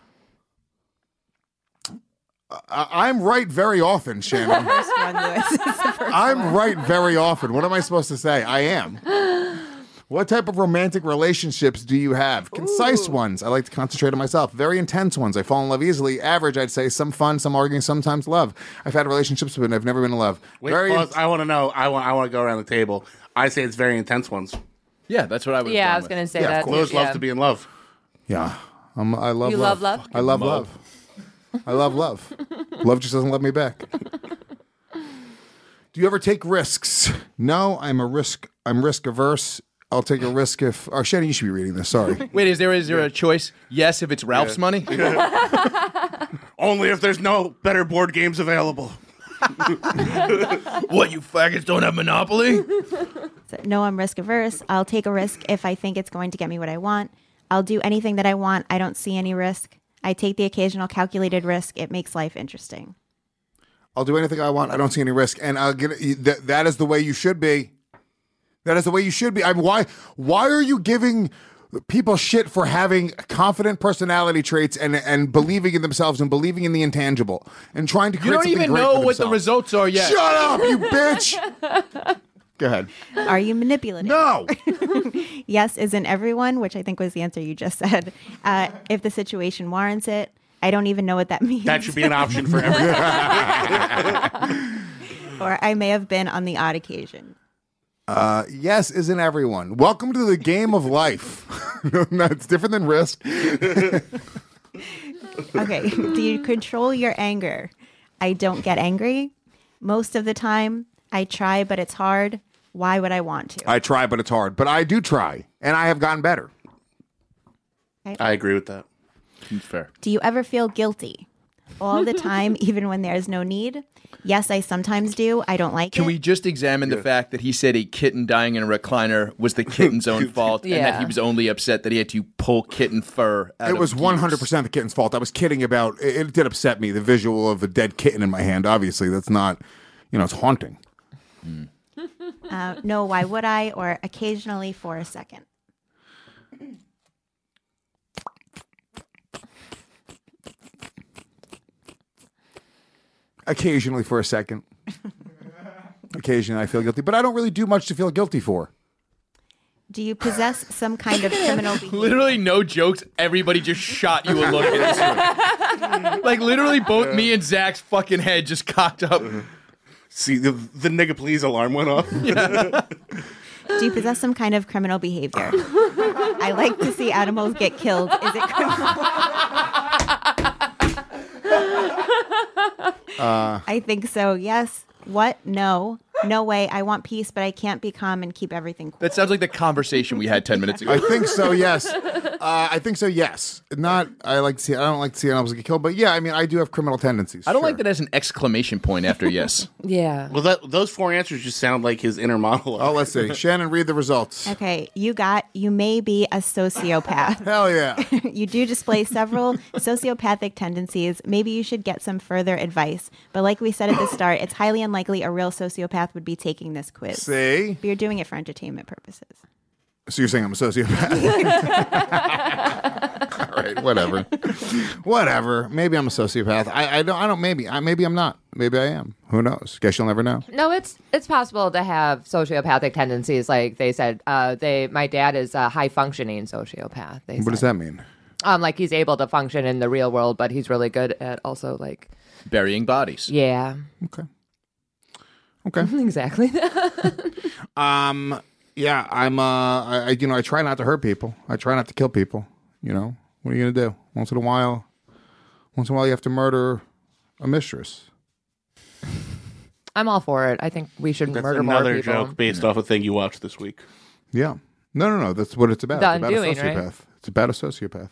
I'm right very often, Shannon. First one, Lewis. Is the first I'm one. right very often. What am I supposed to say? I am. What type of romantic relationships do you have? Concise ones. I like to concentrate on myself. Very intense ones. I fall in love easily. Average, I'd say. Some fun, some arguing, sometimes love. I've had relationships, but I've never been in love. Wait, Very pause. I want to know. I want to go around the table. I say it's very intense ones. Yeah, that's what I would. Yeah, I was going to say Yeah, of that. course. Lewis yeah. loves to be in love. Yeah. I love You love. love love? I love love. I love love. Love just doesn't love me back. Do you ever take risks? No, I'm risk averse. I'll take a risk if... Oh, Shannon, you should be reading this. Sorry. Wait, is there a choice? Yes, if it's Ralph's money? Only if there's no better board games available. What, you faggots don't have Monopoly? So, no, I'm risk averse. I'll take a risk if I think it's going to get me what I want. I'll do anything that I want. I don't see any risk. I take the occasional calculated risk. It makes life interesting. I'll do anything I want. I don't see any risk. And I'll get that is the way you should be. That is the way you should be. Why are you giving people shit for having confident personality traits and believing in themselves and believing in the intangible and trying to create You don't something even great know for what the themselves. results are yet. Shut up, you bitch. Go ahead. Are you manipulative? No. Yes, isn't everyone, which I think was the answer you just said. If the situation warrants it, I don't even know what that means. That should be an option for everyone. Or I may have been on the odd occasion. Yes, isn't everyone. Welcome to the game of life. No, it's different than Risk. Okay. Do you control your anger? I don't get angry. Most of the time, I try, but it's hard. Why would I want to? I try, but it's hard. But I do try, and I have gotten better. I agree with that. It's fair. Do you ever feel guilty? All the time, even when there's no need? Yes, I sometimes do. I don't like it. Can we just examine the fact that he said a kitten dying in a recliner was the kitten's own fault, and that Yeah. he was only upset that he had to pull kitten fur out It of was geese? 100% the kitten's fault. I was kidding about it. It did upset me, the visual of a dead kitten in my hand. Obviously, that's not, it's haunting. No, why would I? Or occasionally for a second. Occasionally for a second. Occasionally I feel guilty, but I don't really do much to feel guilty for. Do you possess some kind of criminal behavior? Literally, no jokes. Everybody just shot you a look in this room. Like, literally, both me and Zach's fucking head just cocked up. See, the nigga please alarm went off. Do you possess some kind of criminal behavior? I like to see animals get killed. Is it criminal? I think so, yes. What? No. No way. I want peace, but I can't be calm and keep everything cool. That sounds like the conversation we had 10 minutes ago. I think so, yes. I think so, yes. Not, I don't like to see animals get killed, but yeah, I mean, I do have criminal tendencies. I don't sure. like that as an exclamation point after yes. Yeah. Well, those four answers just sound like his inner monologue. Oh, let's see. Shannon, read the results. Okay, you may be a sociopath. Hell yeah. You do display several sociopathic tendencies. Maybe you should get some further advice. But like we said at the start, it's highly unlikely a real sociopath would be taking this quiz. See? But you're doing it for entertainment purposes. So you're saying I'm a sociopath? All right, whatever. Whatever. Maybe I'm a sociopath. I don't, maybe I'm not. Maybe I am. Who knows? Guess you'll never know. No, it's possible to have sociopathic tendencies. Like they said, my dad is a high functioning sociopath. What does that mean? Like he's able to function in the real world, but he's really good at also like Burying bodies. yeah, Okay. exactly. Yeah, I try not to hurt people. I try not to kill people. What are you going to do? Once in a while you have to murder a mistress. I'm all for it. I think we should That's murder more another people. joke based off a thing you watched this week. Yeah. No. That's what it's about. The It's about Undoing, a right? sociopath. It's about a sociopath.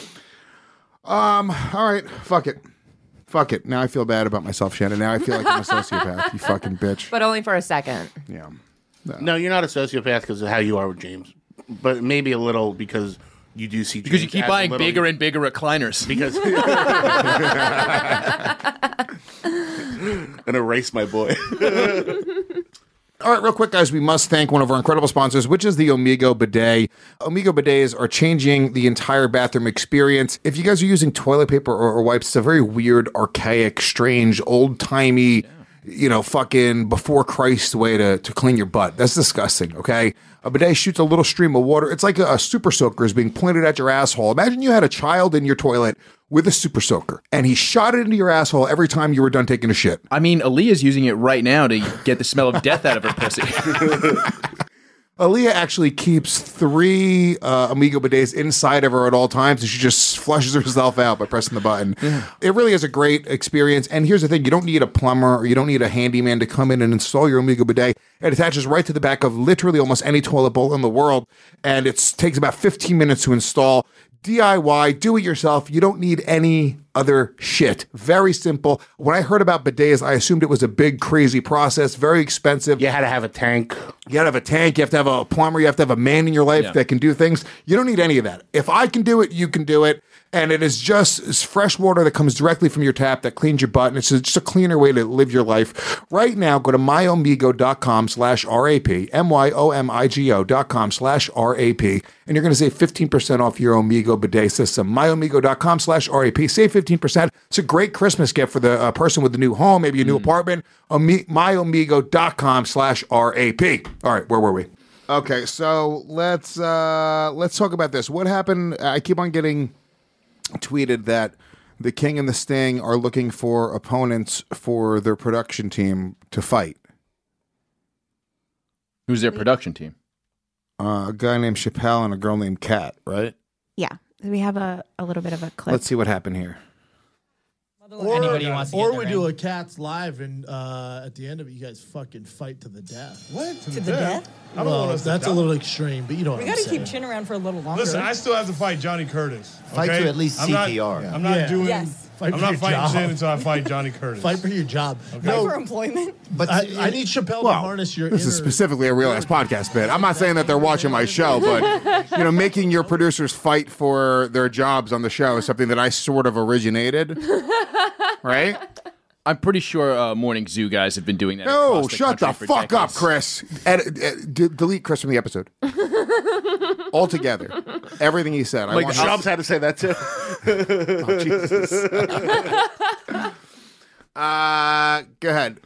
All right. Fuck it. Now I feel bad about myself, Shannon. Now I feel like I'm a sociopath. You fucking bitch. But only for a second. Yeah. No, you're not a sociopath because of how you are with James, but maybe a little because you do see Because you James keep as a buying little- bigger and bigger recliners. because and erase my boy. All right, real quick, guys, we must thank one of our incredible sponsors, which is the Omigo Bidet. Omigo Bidets are changing the entire bathroom experience. If you guys are using toilet paper or wipes, it's a very weird, archaic, strange, old-timey, fucking before Christ way to clean your butt. That's disgusting, okay? A bidet shoots a little stream of water. It's like a super soaker is being pointed at your asshole. Imagine you had a child in your toilet with a super soaker, and he shot it into your asshole every time you were done taking a shit. I mean, Aaliyah's using it right now to get the smell of death out of her pussy. Aaliyah actually keeps 3 Amigo bidets inside of her at all times, and she just flushes herself out by pressing the button. It really is a great experience. And here's the thing. You don't need a plumber or you don't need a handyman to come in and install your Amigo bidet. It attaches right to the back of literally almost any toilet bowl in the world, and it takes about 15 minutes to install. DIY, do it yourself. You don't need any other shit. Very simple. When I heard about bidets, I assumed it was a big, crazy process, very expensive. You had to have a tank. You gotta have a tank, you have to have a plumber, you have to have a man in your life that can do things. You don't need any of that. If I can do it, you can do it. And it is just fresh water that comes directly from your tap that cleans your butt. And it's just a cleaner way to live your life. Right now, go to myomigo.com/RAP, myomigo.com/RAP, and you're going to save 15% off your Omigo bidet system. myomigo.com/RAP. Save 15%. It's a great Christmas gift for the person with a new home, maybe a new apartment. myomigo.com/RAP. All right, where were we? Okay, so let's talk about this. What happened? I keep on getting tweeted that the King and the Sting are looking for opponents for their production team to fight. Who's their production team? A guy named Chappelle and a girl named Kat, right? Yeah. We have a little bit of a clip. Let's see what happened here. Anybody who wants to get in the ring. Do a Cats live, and at the end of it, you guys fucking fight to the death. What? To the death? I don't want us that's a little extreme, but you know what We I'm got to saying. keep Chin around for a little longer. Listen, I still have to fight Johnny Curtis. Fight okay? to at least CPR. I'm not doing. Yes. Fight I'm for not your fighting job. Chin until I fight Johnny Curtis. Fight for your job. Fight No, for employment. but I need Chappelle to harness your This is inner- specifically a Real Ass Podcast bit. I'm not saying that they're watching my show, but making your producers fight for their jobs on the show is something that I sort of originated. Right? I'm pretty sure Morning Zoo guys have been doing that. No, across shut the country for fuck up, decades. Chris. Delete Chris from the episode. Altogether. Everything he said. Like Shubs had to say that too. Oh, Jesus. Go ahead.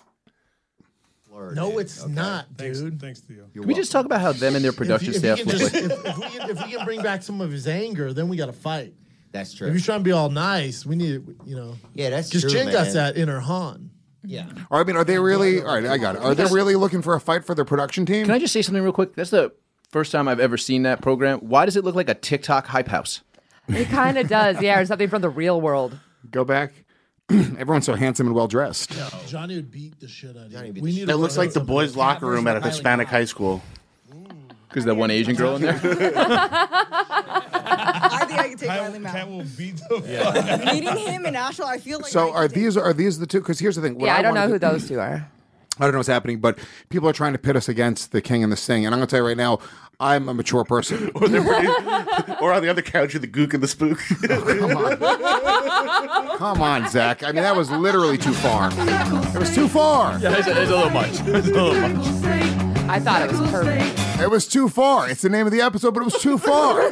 No, it's not, dude. Thanks, Theo. Can we just talk about how them and their production staff look like? If we can bring back some of his anger, then we got to fight. That's true. If he's trying to be all nice, we need, Yeah, that's because true, Jen got man. that inner Han. Yeah. Or, I mean, are they really? All right, I got it. Are they really looking for a fight for their production team? Can I just say something real quick? That's the first time I've ever seen that program. Why does it look like a TikTok hype house? It kind of does, yeah, or something from the real world. Go back. Everyone's so handsome and well dressed. Johnny would beat the shit out of you. It looks like the boys' locker room at a Hispanic high school. Because that one Asian girl in there? I think I can take Riley Cat Mack. will beat the fuck. Meeting him in Nashville, I feel like. So are these the two? Because here's the thing. What Yeah, I don't know wanted who to- those two are. I don't know what's happening, but people are trying to pit us against the King and the Sting. And I'm going to tell you right now, I'm a mature person. Or on the other couch with the Gook and the Spook. Come on, Zach. I mean, that was literally too far. It was too far. Yeah, it's a little much. It's a little much. I thought it was perfect. It was too far. It's the name of the episode, but it was too far.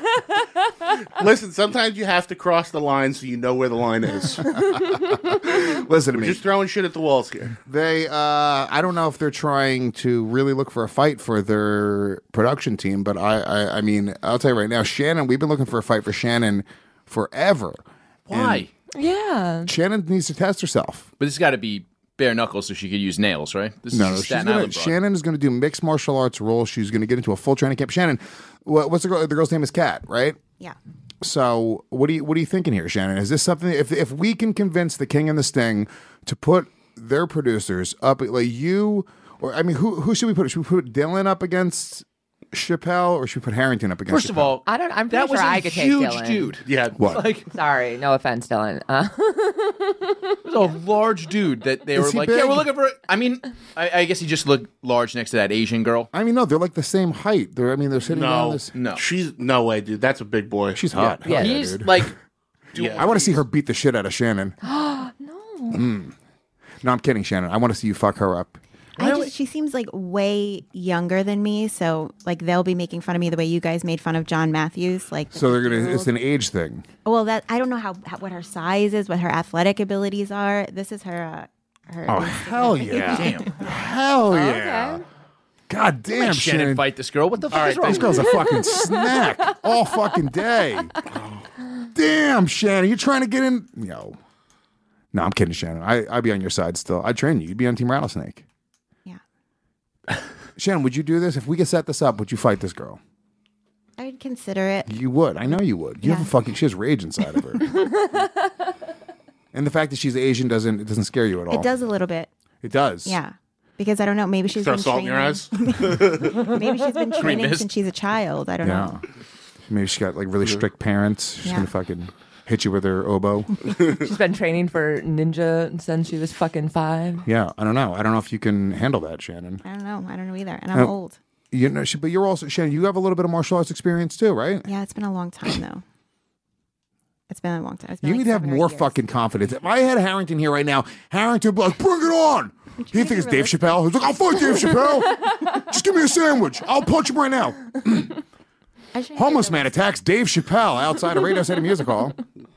Listen, sometimes you have to cross the line so you know where the line is. Listen to me. Just throwing shit at the walls here. They, I don't know if they're trying to really look for a fight for their production team, but I mean, I'll tell you right now, Shannon, we've been looking for a fight for Shannon forever. Why? Yeah. Shannon needs to test herself. But it's got to be bare knuckles so she could use nails, right? This No, is she's Staten gonna, Island broad. Shannon is going to do mixed martial arts roles. She's going to get into a full training camp. Shannon, what's the girl? The girl's name is Kat, right? Yeah. So what are you thinking here, Shannon? Is this something? If we can convince the King and the Sting to put their producers up, like you, or I mean, who should we put? Should we put Dylan up against Chappelle, or should we put Harrington up against? First of all, I'm that pretty was sure a I could take huge Dylan. dude. Yeah. What? Like, Sorry, no offense, Dylan. it was a large dude that they Is were he like, big? yeah, we're looking for. I mean, I guess he just looked large next to that Asian girl. I mean, no, they're like the same height. They're sitting around No, this. No, she's no way, dude. That's a big boy. She's hot. Yeah. Hell he's dude. like, Yeah. I want to see her beat the shit out of Shannon. No. No, I'm kidding, Shannon. I want to see you fuck her up. She seems like way younger than me, so like they'll be making fun of me the way you guys made fun of John Matthews. Like, So they're gonna. It's an age thing. well, that I don't know how what her size is, what her athletic abilities are. This is her. Her Oh hell yeah! damn. Hell yeah! Okay. God damn, Let Shannon Shannon. fight this girl. What the fuck is wrong? This girl's a fucking snack all fucking day. Damn, Shannon, you're trying to get in. No, I'm kidding, Shannon. I'd be on your side still. I'd train you. You'd be on Team Rattlesnake. Yeah, Shannon, would you do this? If we could set this up, would you fight this girl? I would consider it. You would. I know you would. You have a fucking. She has rage inside of her. And the fact that she's Asian doesn't scare you at all. It does a little bit. It does. Yeah, because I don't know. Maybe she's Throw been salt in your eyes. Maybe she's been training mist. since she's a child. I don't Yeah. know. Maybe she got like really strict parents. She's Yeah. gonna fucking. hit you with her oboe. She's been training for ninja since she was fucking 5. Yeah, I don't know. I don't know if you can handle that, Shannon. I don't know. I don't know either. And I'm old. You know, but you're also, Shannon, you have a little bit of martial arts experience too, right? Yeah, it's been a long time though. It's been a long time. You need to have more fucking confidence. If I had Harrington here right now, Harrington would be like, bring it on. He thinks Dave Chappelle. He's like, I'll fight Dave Chappelle. Just give me a sandwich. I'll punch him right now. Homeless man attacks Dave Chappelle outside a Radio City Music Hall.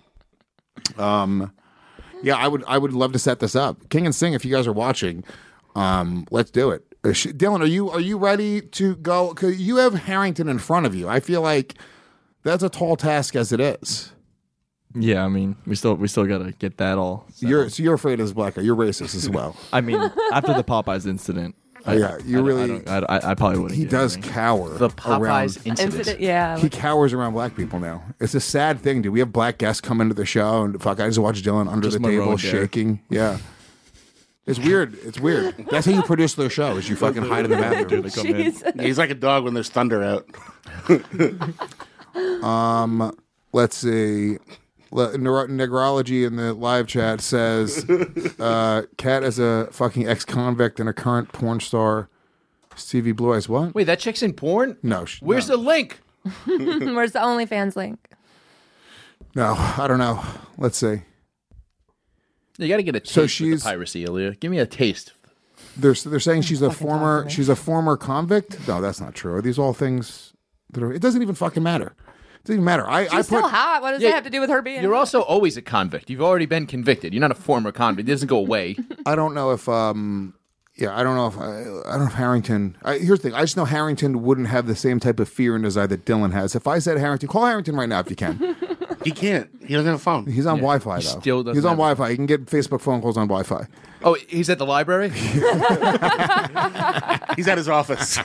Yeah, I would love to set this up. King and Sing, if you guys are watching, let's do it. Dylan, are you ready to go? Because you have Harrington in front of you. I feel like that's a tall task as it is. Yeah, I mean, we still got to get that all. You're afraid of this black guy. You're racist as well. I mean, after the Popeyes incident. I probably wouldn't. He does cower. The Popeyes incident. Yeah. He cowers around black people now. It's a sad thing, dude. We have black guests come into the show, and fuck, I just watch Dylan under the table shaking. Yeah. It's weird. It's weird. That's how you produce their show, is you fucking hide in the bathroom. They come in. He's like a dog when there's thunder out. Let's see. Negrology in the live chat says Kat is a fucking ex-convict and a current porn star. Stevie Blue Eyes, what? Wait, that chick's in porn? No. Where's the link? Where's the OnlyFans link? No, I don't know. Let's see. You got to get a taste of the piracy, Ilya. Give me a taste. They're saying she's a former convict. No, that's not true. Are these all things that are? It doesn't even fucking matter. It doesn't even matter. She's still hot. What does that have to do with her being? You're also always a convict. You've already been convicted. You're not a former convict. It doesn't go away. I don't know if I don't know if Harrington. Here's the thing. I just know Harrington wouldn't have the same type of fear in his eye that Dylan has. If I said Harrington, call Harrington right now if you can. He can't. He doesn't have a phone. He's on Wi-Fi though. Still doesn't he's on have Wi-Fi. He can get Facebook phone calls on Wi-Fi. Oh, he's at the library? He's at his office.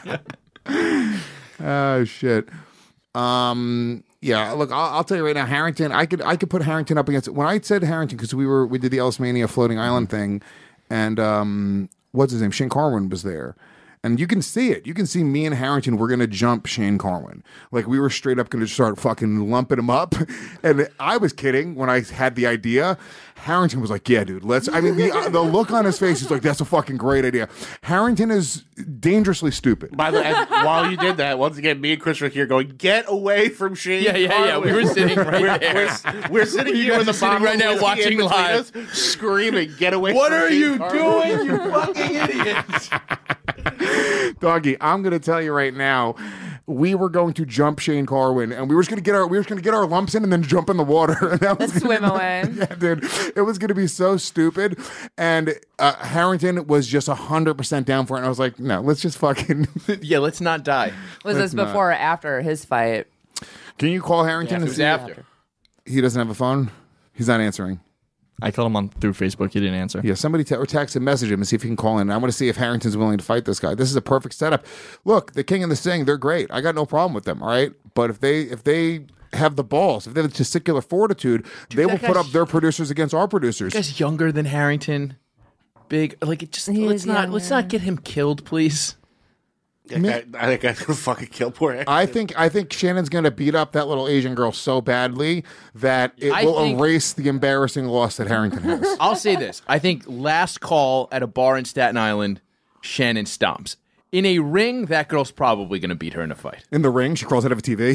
Oh shit. Yeah, look, I'll tell you right now, Harrington. I could put Harrington up against. When I said Harrington, because we did the Ellis Mania floating island thing, and what's his name? Shane Carwin was there. And you can see it. You can see me and Harrington, we're going to jump Shane Carwin. Like, we were straight up going to start fucking lumping him up. And I was kidding when I had the idea. Harrington was like, yeah, dude, let's. I mean, the look on his face is like, that's a fucking great idea. Harrington is dangerously stupid. By the way, while you did that, once again, me and Chris were here going, get away from Shane Carwin. Yeah. We were sitting right there. We're sitting here in the bottom right now watching live. Screaming, get away what from Shane Carwin. What are you doing, you fucking idiots? Doggy, I'm going to tell you right now, we were going to jump Shane Carwin, and we were just going to get our lumps in and then jump in the water. And that was swim away. Yeah, dude, it was going to be so stupid. And Harrington was just 100% down for it. And I was like, no, let's just fucking yeah, let's not die. Was this before or after his fight? Can you call Harrington? Yeah, it was after. He doesn't have a phone. He's not answering. I called him through Facebook. He didn't answer. Yeah, somebody text and message him and see if he can call in. I want to see if Harrington's willing to fight this guy. This is a perfect setup. Look, the King and the Sing, they're great. I got no problem with them, all right? But if they have the balls, if they have the testicular fortitude, they will put up their producers against our producers. This guy's younger than Harrington. Big, like, it just let's not get him killed, please. I think I'm gonna fucking kill poor Harrington. I think Shannon's gonna beat up that little Asian girl so badly that it will erase the embarrassing loss that Harrington has. I'll say this. I think last call at a bar in Staten Island, Shannon stomps. In a ring, that girl's probably going to beat her in a fight. In the ring? She crawls out of a TV?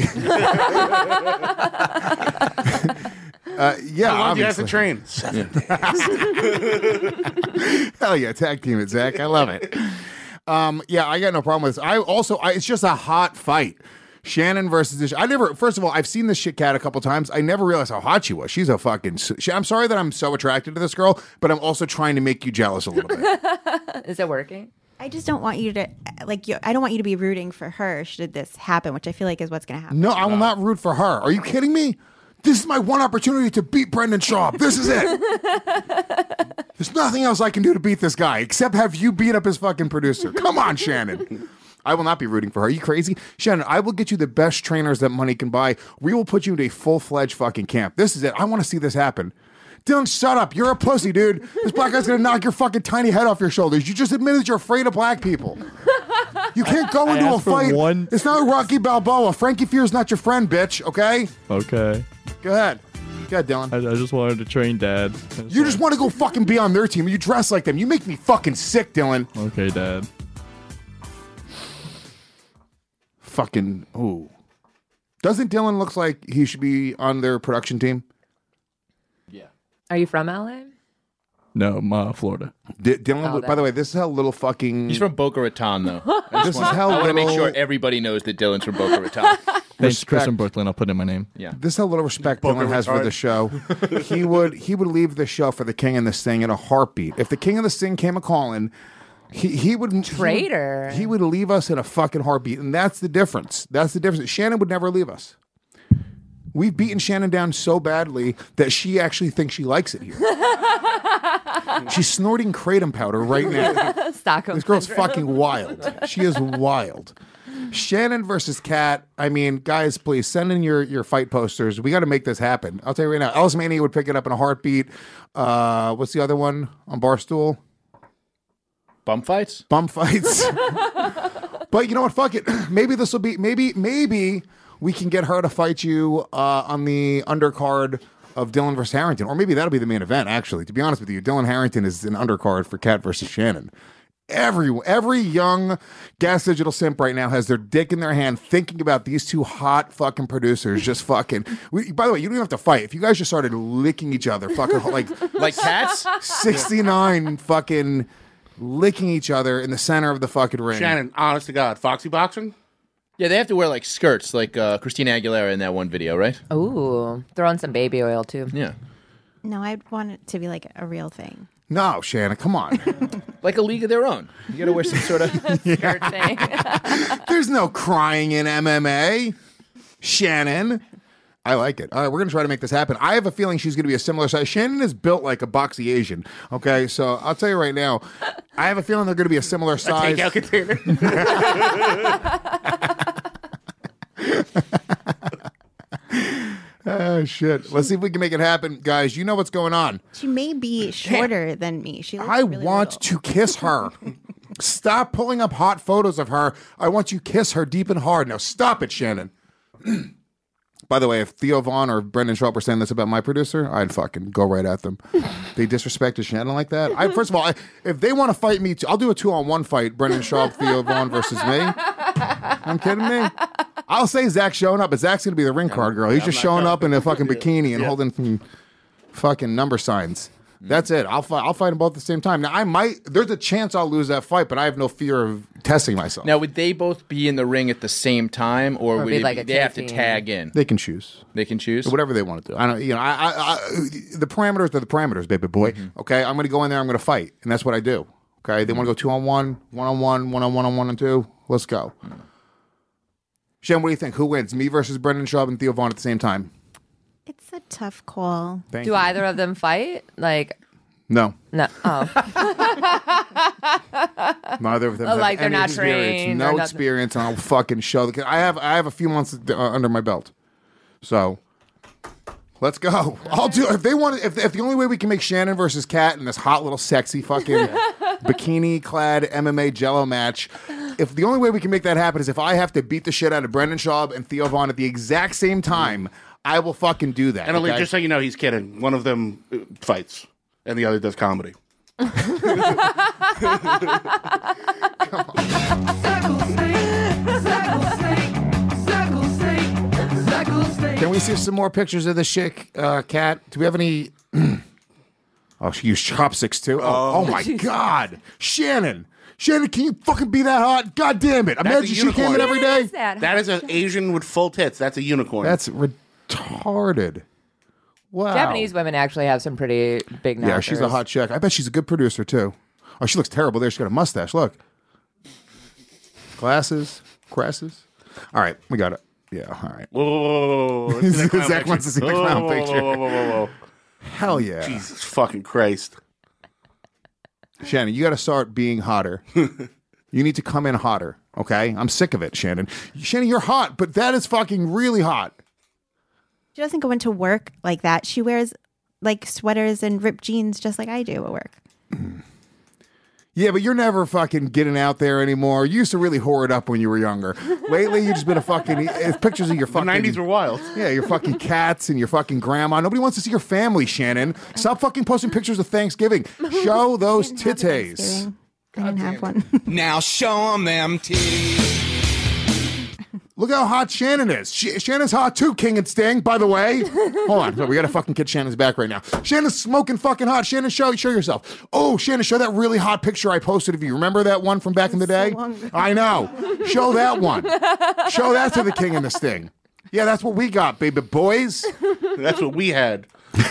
Yeah, how long do you have obviously. to train? 7 days. Hell yeah, tag team it, Zach. I love it. Yeah, I got no problem with this. It's just a hot fight. Shannon versus this. First of all, I've seen this shit cat a couple times. I never realized how hot she was. She's a fucking. I'm sorry that I'm so attracted to this girl, but I'm also trying to make you jealous a little bit. Is it working? I just don't want you to I don't want you to be rooting for her should this happen, which I feel like is what's going to happen. No, I will not root for her. Are you kidding me? This is my one opportunity to beat Brendan Schaub. This is it. There's nothing else I can do to beat this guy except have you beat up his fucking producer. Come on, Shannon. I will not be rooting for her. Are you crazy? Shannon, I will get you the best trainers that money can buy. We will put you into a full-fledged fucking camp. This is it. I want to see this happen. Dylan, shut up. You're a pussy, dude. This black guy's going to knock your fucking tiny head off your shoulders. You just admitted you're afraid of black people. You can't go into a fight. It's not Rocky Balboa. Frankie Fear's not your friend, bitch, okay? Okay. Go ahead. Go ahead, Dylan. I just wanted to train Dad. You just want to go fucking be on their team. You dress like them. You make me fucking sick, Dylan. Okay, Dad. Fucking, ooh. Doesn't Dylan look like he should be on their production team? Are you from LA? No, Florida. Dylan, by the way, this is how little fucking... He's from Boca Raton, though. This is how I want to make little- sure everybody knows that Dylan's from Boca Raton. Thanks, Chris from Brooklyn. I'll put in my name. Yeah. This is how little respect Boca Dylan has for retard. the show. He would leave the show for the King and the Sting in a heartbeat. If the King and the Sting came a calling, he would Traitor. He would leave us in a fucking heartbeat, and that's the difference. That's the difference. Shannon would never leave us. We've beaten Shannon down so badly that she actually thinks she likes it here. She's snorting kratom powder right now. Stockholm This girl's syndrome. fucking wild. She is wild. Shannon versus Kat. I mean, guys, please send in your fight posters. We got to make this happen. I'll tell you right now. Alice Mania would pick it up in a heartbeat. What's the other one on Barstool? Bum fights? Bum fights. But you know what? Fuck it. Maybe this will be. Maybe we can get her to fight you on the undercard of Dylan versus Harrington, or maybe that'll be the main event. Actually, to be honest with you, Dylan Harrington is an undercard for Kat versus Shannon. Every young Gas Digital simp right now has their dick in their hand thinking about these two hot fucking producers just fucking. By the way, you don't even have to fight. If you guys just started licking each other, fucking like cats, 69 fucking licking each other in the center of the fucking ring. Shannon, honest to God, Foxy boxing? Yeah, they have to wear like skirts, like Christina Aguilera in that one video, right? Ooh, throw in some baby oil too. Yeah. No, I'd want it to be like a real thing. No, Shannon, come on. Like a league of their own. You got to wear some sort of skirt thing. There's no crying in MMA. Shannon. I like it. All right, we're going to try to make this happen. I have a feeling she's going to be a similar size. Shannon is built like a boxy Asian. Okay, so I'll tell you right now, I have a feeling they're going to be a similar size. Takeout container. Oh, shit. Let's see if we can make it happen. Guys, you know what's going on. She may be shorter than me. She looks I really want little. to kiss her. Stop pulling up hot photos of her. I want you to kiss her deep and hard. Now stop it, Shannon. By the way, if Theo Vaughn or Brendan Schaub were saying this about my producer, I'd fucking go right at them. They disrespected Shannon like that. First of all, if they want to fight me, I'll do a 2-on-1 fight. Brendan Schaub, Theo Vaughn versus me. I'm kidding me. I'll say Zach's showing up, but Zach's going to be the ring card girl. He's just showing up in a fucking bikini and holding some fucking number signs. That's it. I'll fight them both at the same time. Now, there's a chance I'll lose that fight, but I have no fear of testing myself. Now, would they both be in the ring at the same time, or would be like a they have to tag team? tag in? They can choose. They can choose Whatever they want to do. I don't. The parameters are the parameters, baby boy. Okay, I'm going to go in there. I'm going to fight, and that's what I do. Okay, they want to go 2-on-1, 1-on-1, 1-on-1 and 2. Let's go. Shem, what do you think? Who wins? Me versus Brendan Schaub and Theo Vaughn at the same time? It's a tough call. Thank Do you. either of them fight? Like, No. no. Oh, Neither of them. Oh, have like they're any not experience. trained or No nothing. experience, and I'll fucking show. I have a few months under my belt, so let's go. I'll do if they want. If the only way we can make Shannon versus Kat in this hot little sexy fucking bikini clad MMA Jello match. If the only way we can make that happen is if I have to beat the shit out of Brendan Schaub and Theo Vaughn at the exact same time, I will fucking do that. And Ali, okay? just so you know, he's kidding. One of them fights, and the other does comedy. Can we see some more pictures of this chick, Kat? Do we have any? Oh, she used chopsticks too. Oh my God, Shannon, can you fucking be that hot? God damn it! That's Imagine a she came in unicorn. every day. That is an Asian with full tits. That's a unicorn. That's retarded. Wow. Japanese women actually have some pretty big knockers. Yeah, she's a hot chick. I bet she's a good producer too. Oh, she looks terrible there. She's got a mustache. Look, glasses, crasses. All right, we got it. Yeah, all right. Whoa. Let's see that clown Zach picture. wants to see the clown Whoa, picture. Whoa. Hell yeah. Jesus fucking Christ. Shannon, you got to start being hotter. You need to come in hotter, okay? I'm sick of it, Shannon. Shannon, you're hot, but that is fucking really hot. She doesn't go into work like that. She wears like sweaters and ripped jeans just like I do at work. Yeah, but you're never fucking getting out there anymore. You used to really whore it up when you were younger. Lately, you've just been a fucking... It's pictures of your fucking... The 90s were wild. Yeah, your fucking cats and your fucking grandma. Nobody wants to see your family, Shannon. Stop fucking posting pictures of Thanksgiving. Show those titties. I didn't have one. Now show them titties. Look how hot Shannon is. Shannon's hot too, King and Sting, by the way. Hold on. We got to fucking get Shannon's back right now. Shannon's smoking fucking hot. Shannon, show yourself. Oh, Shannon, show that really hot picture I posted of you. Remember that one from back in the day? I know. Show that one. Show that to the King and the Sting. Yeah, that's what we got, baby boys. That's what we had.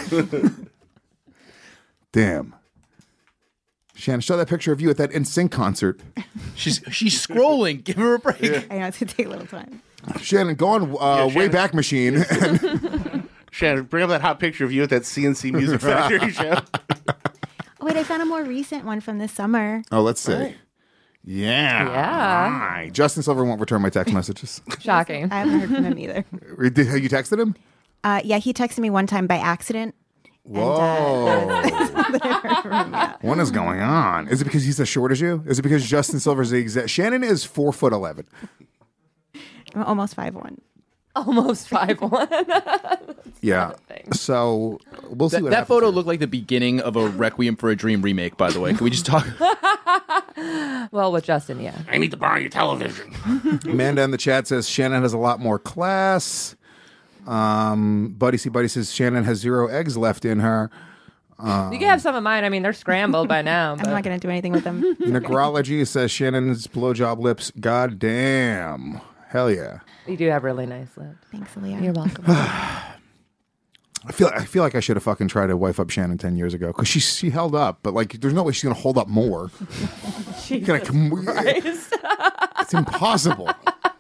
Damn. Shannon, show that picture of you at that NSYNC concert. She's scrolling. Give her a break. I know, it's going to take a little time. Shannon, go on Wayback Machine. Shannon, bring up that hot picture of you at that CNC Music Factory show. Oh, wait, I found a more recent one from this summer. Oh, let's see. Yeah. Yeah. Right. Justin Silver won't return my text messages. Shocking. I haven't heard from him either. Have you texted him? Yeah, he texted me one time by accident. Whoa. What is going on? Is it because he's as short as you? Is it because Justin Silver's the exact... Shannon is 4'11". I'm almost 5'1". Almost 5'1". Yeah. So we'll see what that happens. photo looked like the beginning of a Requiem for a Dream remake, by the way. Can we just talk? Well, with Justin, yeah. I need to borrow your television. Amanda in the chat says Shannon has a lot more class. Buddy says Shannon has 0 eggs left in her. You can have some of mine. I mean, they're scrambled by now. I'm not going to do anything with them. Necrology says Shannon's blowjob lips. God damn. Hell yeah. You do have really nice lips. Thanks, Leah. You're welcome. I feel like I should have fucking tried to wife up Shannon 10 years ago because she held up, but like there's no way she's gonna hold up more. Jesus Christ. It's impossible.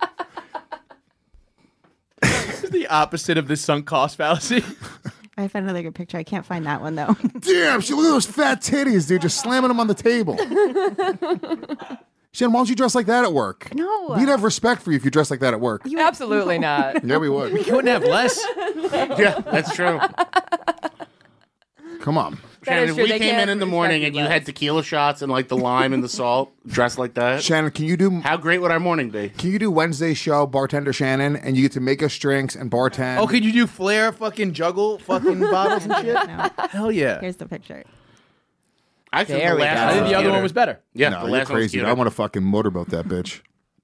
It's the opposite of the sunk cost fallacy. I found another good picture. I can't find that one though. Damn, look at those fat titties, dude, just slamming them on the table. Shannon, why don't you dress like that at work? No. We'd have respect for you if you dressed like that at work. Absolutely not. Yeah, we would. We couldn't have less. Yeah, that's true. Come on. Shannon, if we came in the morning and you had tequila shots and like the lime and the salt, dressed like that. Shannon, can you do... How great would our morning be? Can you do Wednesday's show, Bartender Shannon, and you get to make us drinks and bartend? Oh, could you do Flair fucking juggle fucking bottles and shit? No. Hell yeah. Here's the picture. Actually, There we go. I think the other one was better. Yeah, No, the you're last one was crazy. cuter. I want to fucking motorboat that bitch.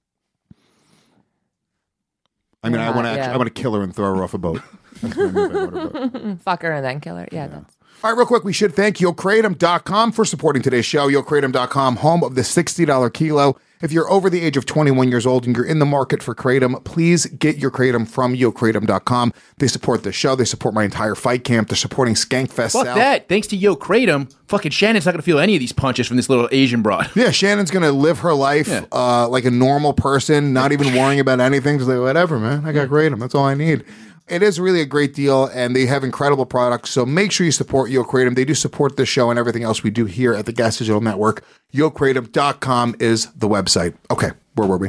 I mean, I want to kill her and throw her off a boat. That's what I mean by motorboat. Fuck her and then kill her. Yeah, that's... All right, real quick, we should thank YoKratom.com for supporting today's show. YoKratom.com, home of the $60 kilo. If you're over the age of 21 years old and you're in the market for Kratom, please get your Kratom from YoKratom.com. They support the show. They support my entire fight camp. They're supporting Skankfest Fuck South. that. Thanks to Yo Kratom, fucking Shannon's not going to feel any of these punches from this little Asian broad. Yeah, Shannon's going to live her life like a normal person, not even worrying about anything. Just like, whatever, man. I got Kratom. That's all I need. It is really a great deal, and they have incredible products, so make sure you support Yo Kratom. They do support this show and everything else we do here at the Gas Digital Network. YoKratom.com is the website. Okay, where were we?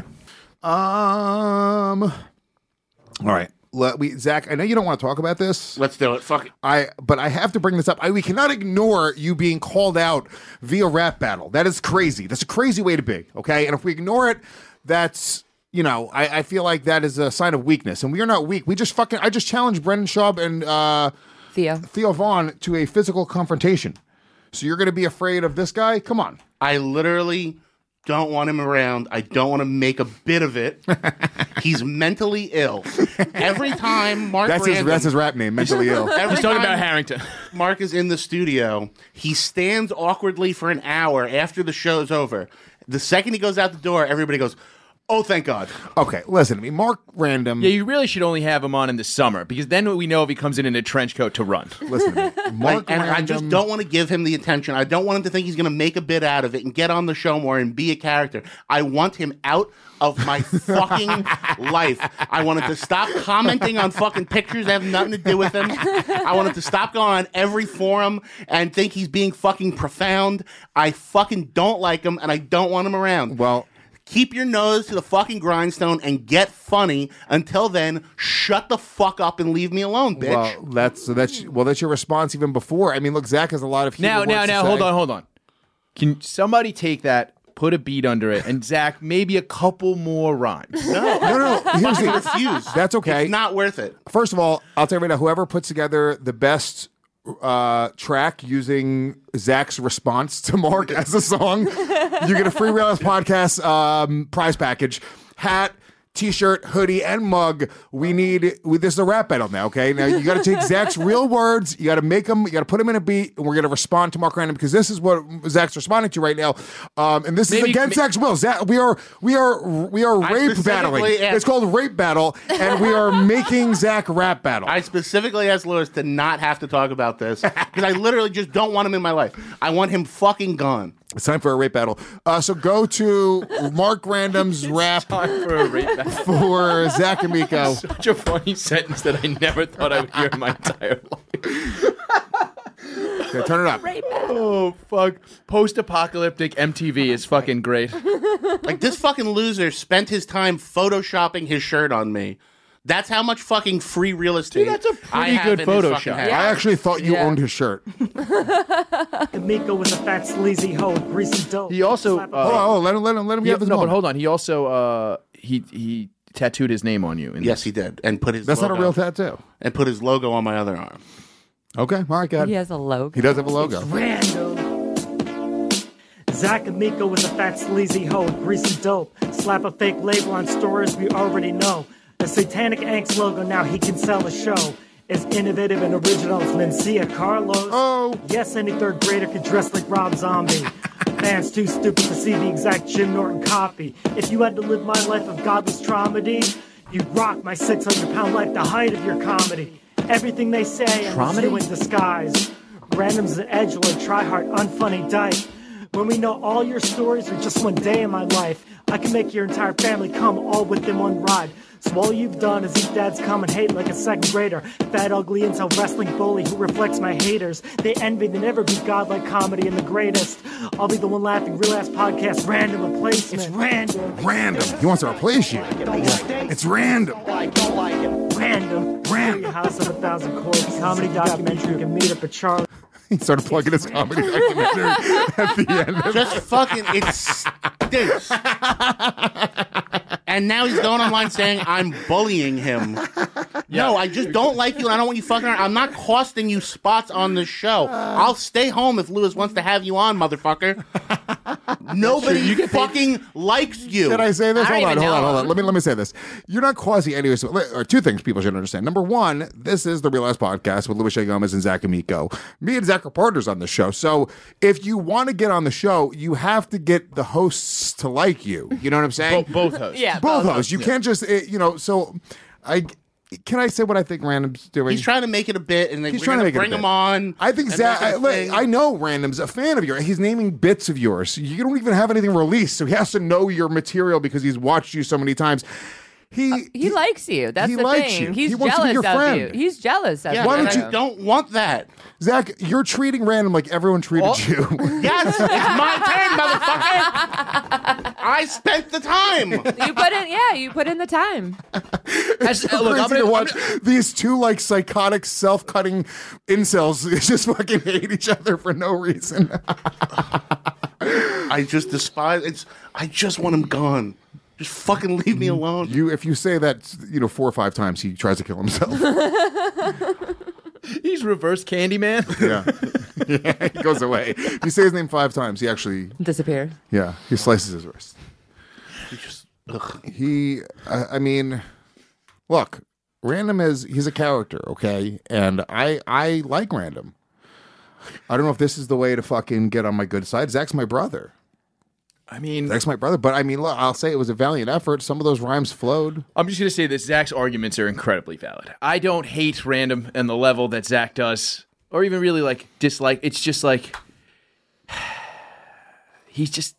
All right. Zach, I know you don't want to talk about this. Let's do it. Fuck it. But I have to bring this up. We cannot ignore you being called out via rap battle. That is crazy. That's a crazy way to be, okay? And if we ignore it, that's... You know, I feel like that is a sign of weakness, and we are not weak. I just challenged Brendan Schaub and Theo Vaughn to a physical confrontation. So you're going to be afraid of this guy? Come on. I literally don't want him around. I don't want to make a bit of it. He's mentally ill. Every time Mark that's his rap name, mentally ill. He's talking about Harrington. Mark is in the studio. He stands awkwardly for an hour after the show's over. The second he goes out the door, everybody goes, oh, thank God. Okay, listen to me. Mark Random. Yeah, you really should only have him on in the summer, because then we know if he comes in a trench coat to run. Listen to me. Mark and Random. I just don't want to give him the attention. I don't want him to think he's going to make a bit out of it and get on the show more and be a character. I want him out of my fucking life. I want him to stop commenting on fucking pictures that have nothing to do with him. I want him to stop going on every forum and think he's being fucking profound. I fucking don't like him, and I don't want him around. Well... Keep your nose to the fucking grindstone and get funny. Until then, shut the fuck up and leave me alone, bitch. Well, that's your response even before. I mean, look, Zach has a lot of... Now, hold on. Can somebody take that, put a beat under it, and Zach, maybe a couple more rhymes? No. Here's I the refuse. That's okay. It's not worth it. First of all, I'll tell you right now, whoever puts together the best track using Zach's response to Mark as a song, you get a free Real Ass Podcast prize package, hat, T-shirt, hoodie, and mug. This is a rap battle now, okay? Now you got to take Zach's real words, you got to make them, you got to put them in a beat, and we're going to respond to Mark Random because this is what Zach's responding to right now, and this is against Zach's will. Zach, we are rape battling. It's called rape battle, and we are making Zach rap battle. I specifically asked Lewis to not have to talk about this because I literally just don't want him in my life. I want him fucking gone. It's time for a rape battle. So go to Mark Random's rap Time for a rape battle. for Zach and Miko. Such a funny sentence that I never thought I would hear in my entire life. Okay, turn it up. Oh, fuck. Post-apocalyptic MTV is fucking great. Like, this fucking loser spent his time photoshopping his shirt on me. That's how much fucking free real estate. Dude, that's a I pretty have good in this Photoshop. fucking house. I actually thought you owned his shirt. Miko was a fat sleazy hoe, greasy dope. He also... Hold on, let him get this No, moment. but hold on. He also... he tattooed his name on you. Yes, he did. And put his That's logo, not a real tattoo. And put his logo on my other arm. Okay, all right, go ahead. He has a logo. He does have a logo. Random. Zach and Miko was a fat sleazy hoe, greasy dope. Slap a fake label on stores we already know. The Satanic Angst logo, now he can sell a show. As innovative and original as Mencia Carlos. Oh. Yes, any third grader could dress like Rob Zombie. Fans too stupid to see the exact Jim Norton copy. If you had to live my life of godless traumedy, you'd rock my 600-pound life, the height of your comedy. Everything they say is you in disguise. Random's an edgelord, tryhard, unfunny dyke. When we know all your stories are just one day in my life, I can make your entire family come all within one ride. So all you've done is eat dads come and hate like a second grader. Fat, ugly, incel wrestling bully who reflects my haters. They envy, they never be godlike comedy and the greatest. I'll be the one laughing, Real Ass Podcast, random replacement. It's random. Random. He wants to replace you. It's random. Random. Random. House of 1,000 Corpses. Comedy documentary. You can meet up at Charlie. He started plugging his comedy documentary at the end. Just fucking, it stinks. And now he's going online saying I'm bullying him. No, I just don't like you and I don't want you fucking around. I'm not costing you spots on the show. I'll stay home if Lewis wants to have you on, motherfucker. Nobody fucking likes you. Can I say this? I Hold don't on. even know. Let me say this. You're not causing any or two things people should understand. Number one, this is the Real Ass Podcast with Louis J. Gomez and Zach Amico. Me and Zach are partners on the show. So if you want to get on the show, you have to get the hosts to like you. You know what I'm saying? Both hosts. Yeah, Both hosts. You can't just, so can I say what I think Random's doing? He's trying to make it a bit, and He's we're trying to going make to it a bring bit. him on. I think and Zach. make it a thing. I know Random's a fan of yours. He's naming bits of yours. You don't even have anything released, so he has to know your material because he's watched you so many times. He likes you. That's he the likes thing. you. He's He wants to be jealous your of friend. you. He's jealous of Yeah, you. Why and don't I you- don't want that. Zach, you're treating Random like everyone treated you. Yes, it's my turn, motherfucker. I spent the time. You put in the time. It's so crazy to watch these two like psychotic, self-cutting incels just fucking hate each other for no reason. I just despise. I just want him gone. Just fucking leave me alone. If you say that, 4 or 5 times, he tries to kill himself. He's reverse Candyman. Yeah, he goes away. If you say his name 5 times, he actually disappears. Yeah, he slices his wrist. He just, I mean, look, Random he's a character, okay, and I like Random. I don't know if this is the way to fucking get on my good side. Zach's my brother. I mean, Zach's my brother, but I mean, look, I'll say it was a valiant effort. Some of those rhymes flowed. I'm just going to say this. Zach's arguments are incredibly valid. I don't hate Random and the level that Zach does, or even really like dislike. It's just like, he's just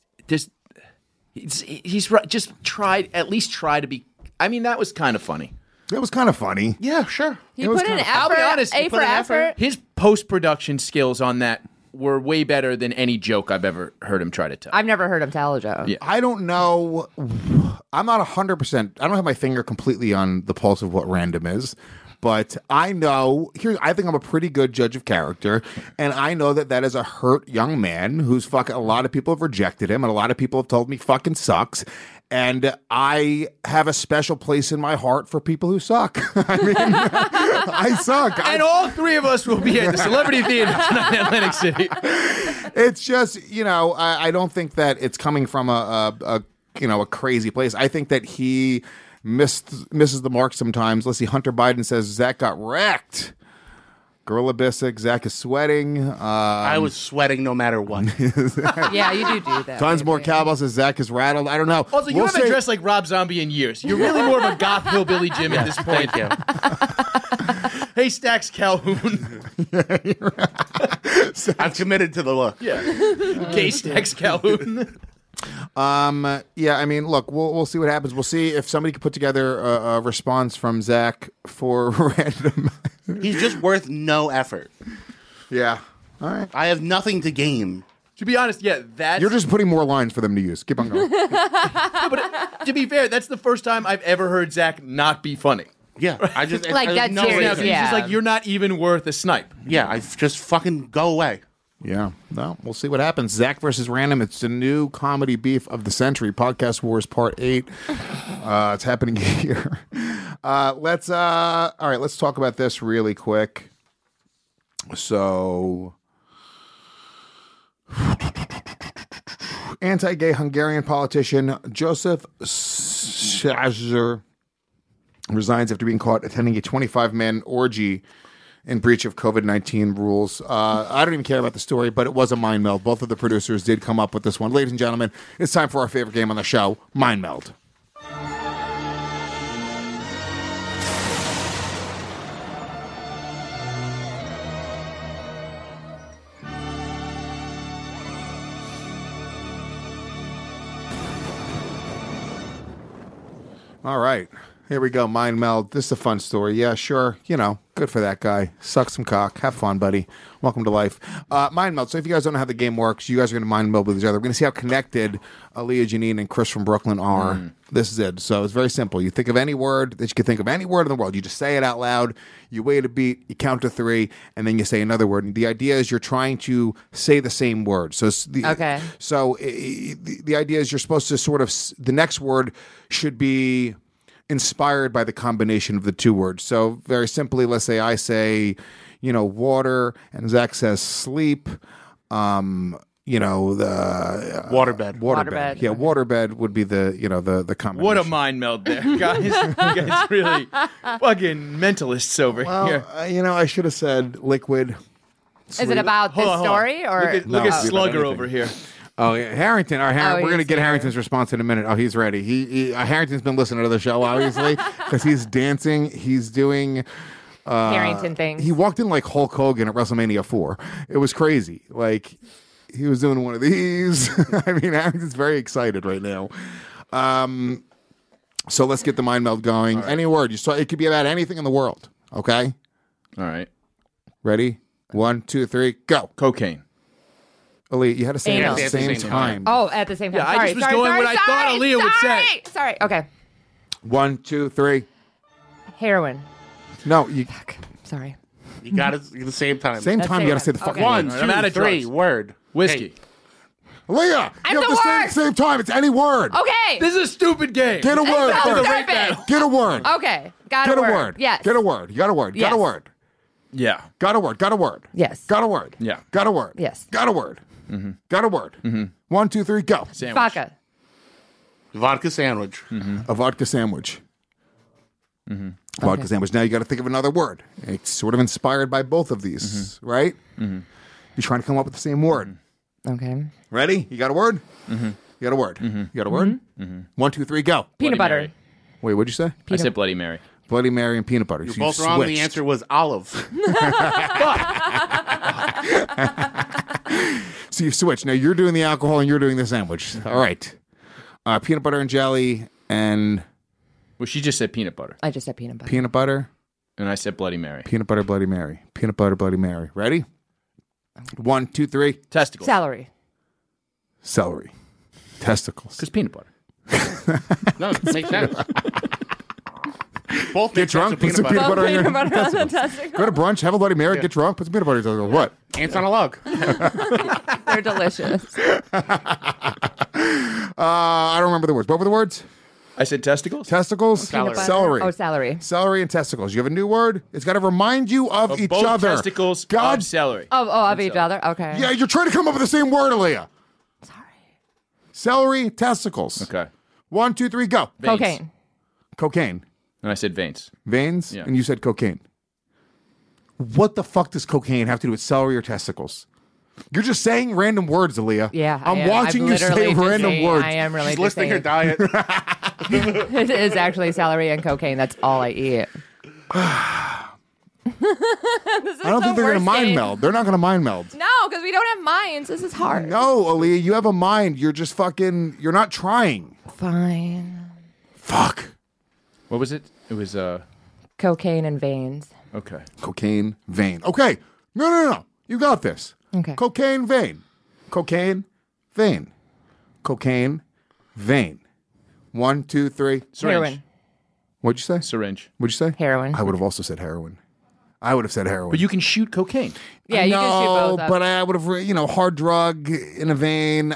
tried to be. I mean, that was kind of funny. That was kind of funny. Yeah, sure. He put in effort. I'll be honest. A for effort. His post-production skills on that were way better than any joke I've ever heard him try to tell. I've never heard him tell a joke. Yeah. I don't know. I'm not 100%. I don't have my finger completely on the pulse of what Random is. But I know I think I'm a pretty good judge of character, and I know that is a hurt young man who's fucking. A lot of people have rejected him, and a lot of people have told me fucking sucks. And I have a special place in my heart for people who suck. I mean, I suck. And all three of us will be at the Celebrity Theater tonight in Atlantic City. It's just, I don't think that it's coming from a crazy place. I think that he misses the mark sometimes. Let's see. Hunter Biden says Zach got wrecked. Gorilla Bisek, Zach is sweating. I was sweating no matter what. Yeah, you do that. Tons more cowbells as Zach is rattled. I don't know. Also, you haven't dressed like Rob Zombie in years. You're really more of a goth hillbilly Jim at this point. Thank you. Hey, Stacks Calhoun. I've committed to the look. Yeah. Gay Stacks Calhoun. Yeah, I mean, look, we'll see what happens. We'll see if somebody can put together a response from Zach for random. He's just worth no effort. Yeah. All right. I have nothing to gain. To be honest, yeah, that's... You're just putting more lines for them to use. Keep on going. No, but to be fair, that's the first time I've ever heard Zach not be funny. Yeah, I just... Like, that's serious, He's just like, you're not even worth a snipe. Yeah, I just fucking go away. Yeah, well, we'll see what happens. Zach versus Random. It's the new comedy beef of the century. Podcast Wars Part 8. It's happening here. Let's talk about this really quick. So, anti-gay Hungarian politician Joseph Schazer resigns after being caught attending a 25-man orgy in breach of COVID-19 rules. I don't even care about the story, but it was a mind meld. Both of the producers did come up with this one. Ladies and gentlemen, it's time for our favorite game on the show, Mind Meld. All right. Here we go, Mind Meld. This is a fun story. Yeah, sure. Good for that guy. Suck some cock. Have fun, buddy. Welcome to life. Mind Meld. So if you guys don't know how the game works, you guys are going to mind meld with each other. We're going to see how connected Aaliyah, Janine, and Chris from Brooklyn are. This is it. So it's very simple. You think of any word that you can think of, any word in the world. You just say it out loud. You wait a beat. You count to 3, and then you say another word. And the idea is you're trying to say the same word. So okay. So the idea is you're supposed to sort of the next word should be inspired by the combination of the two words. So very simply, let's say I say, water, and Zach says sleep. The waterbed. Waterbed. Yeah, waterbed would be the combination. What a mind meld there, guys. You guys really fucking mentalists over here. I should have said liquid. Is it about this story or look at Slugger over here? Oh, yeah. Harrington. We're going to get Harrington's response in a minute. Oh, he's ready. Harrington's been listening to the show, obviously, because he's dancing. He's doing... Harrington things. He walked in like Hulk Hogan at WrestleMania 4. It was crazy. Like, he was doing one of these. I mean, Harrington's very excited right now. So let's get the mind meld going. Right. Any word. It could be about anything in the world. Okay? All right. Ready? 1, 2, 3, go. Cocaine. Aaliyah, you had to say it at the same time. Oh, at the same time. Yeah, I just was going what I thought Aaliyah would say. Sorry. Okay. 1, 2, 3. Heroin. No, you. Fuck. Sorry. You got it at the same time. Same time, you got to say the fucking word. 1, 2, 3, drugs. word. Whiskey. Hey. Aaliyah, you have to say it at the same time. It's any word. Okay. This is a stupid game. Get a word first. Get a word. Okay. Got a word. Yes. Get a word. You got a word. Yes. Got a word. Yeah. Got a word. Got a word. Yes. Got a word. Yeah. Got a word. Yes. Got a word. Mm-hmm. Got a word. Mm-hmm. 1, 2, 3, go. Sandwich. Vodka. Vodka sandwich. Mm-hmm. A vodka sandwich. Mm-hmm. Vodka sandwich. Now you got to think of another word. It's sort of inspired by both of these, right? Mm-hmm. You're trying to come up with the same word. Okay. Ready? You got a word? Mm-hmm. You got a word? Mm-hmm. You got a word? Mm-hmm. 1, 2, 3, go. Peanut butter. Mary. Wait, what'd you say? I said Bloody Mary. Bloody Mary and peanut butter. You're both wrong. The answer was olive. So you've switched. Now you're doing the alcohol and you're doing the sandwich. All right. Peanut butter and jelly and... Well, she just said peanut butter. I just said peanut butter. Peanut butter. And I said Bloody Mary. Peanut butter, Bloody Mary. Peanut butter, Bloody Mary. Ready? 1, 2, 3. Testicles. Celery. Celery. Testicles. Because peanut butter. No, it makes sense. Both Get drunk, put some peanut butter on your testicles. Go to brunch, have a Bloody Mary, get drunk, put some peanut butter on your testicles. What? Ants on a log. They're delicious. I don't remember the words. What were the words? I said testicles. Testicles. Celery. Celery. Oh, celery. Celery and testicles. You have a new word. It's got to remind you of each both other. testicles God. of celery. Of each other. Okay. Yeah, you're trying to come up with the same word, Aaliyah. Sorry. Celery, testicles. Okay. 1, 2, 3, go. Veins. Cocaine. Cocaine. And I said veins. Veins. Yeah. And you said cocaine. What the fuck does cocaine have to do with celery or testicles? You're just saying random words, Aaliyah. Yeah, I'm watching I'm you say literally just random saying- words. I am really She's just listing her saying- diet. It is actually celery and cocaine. That's all I eat. I don't think they're going to mind meld. They're not going to mind meld. No, because we don't have minds. This is hard. No, Aaliyah, you have a mind. You're just fucking, you're not trying. Fine. Fuck. What was it? It was Cocaine and veins. okay. Cocaine, vein. Okay. No. You got this. Okay. Cocaine, vein. Cocaine, vein. Cocaine, vein. 1, 2, 3. Syringe. Heroin. What'd you say? Syringe. What'd you say? Heroin. I would have also said heroin. I would have said heroin. But you can shoot cocaine. Yeah, you can shoot both up. but I would have, hard drug in a vein.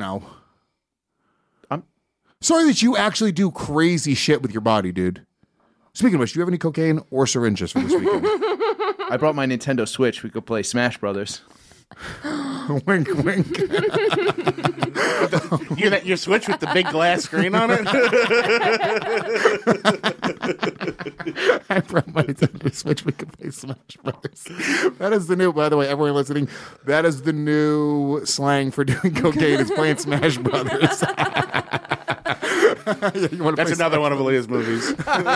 I'm sorry that you actually do crazy shit with your body, dude. Speaking of which, do you have any cocaine or syringes for this weekend? I brought my Nintendo Switch. We could play Smash Brothers. Wink, wink. Your Switch with the big glass screen on it? I brought my Nintendo Switch. We could play Smash Brothers. That is the new, by the way, everyone listening, that is the new slang for doing cocaine is playing Smash Brothers. That's another one of Aaliyah's movies.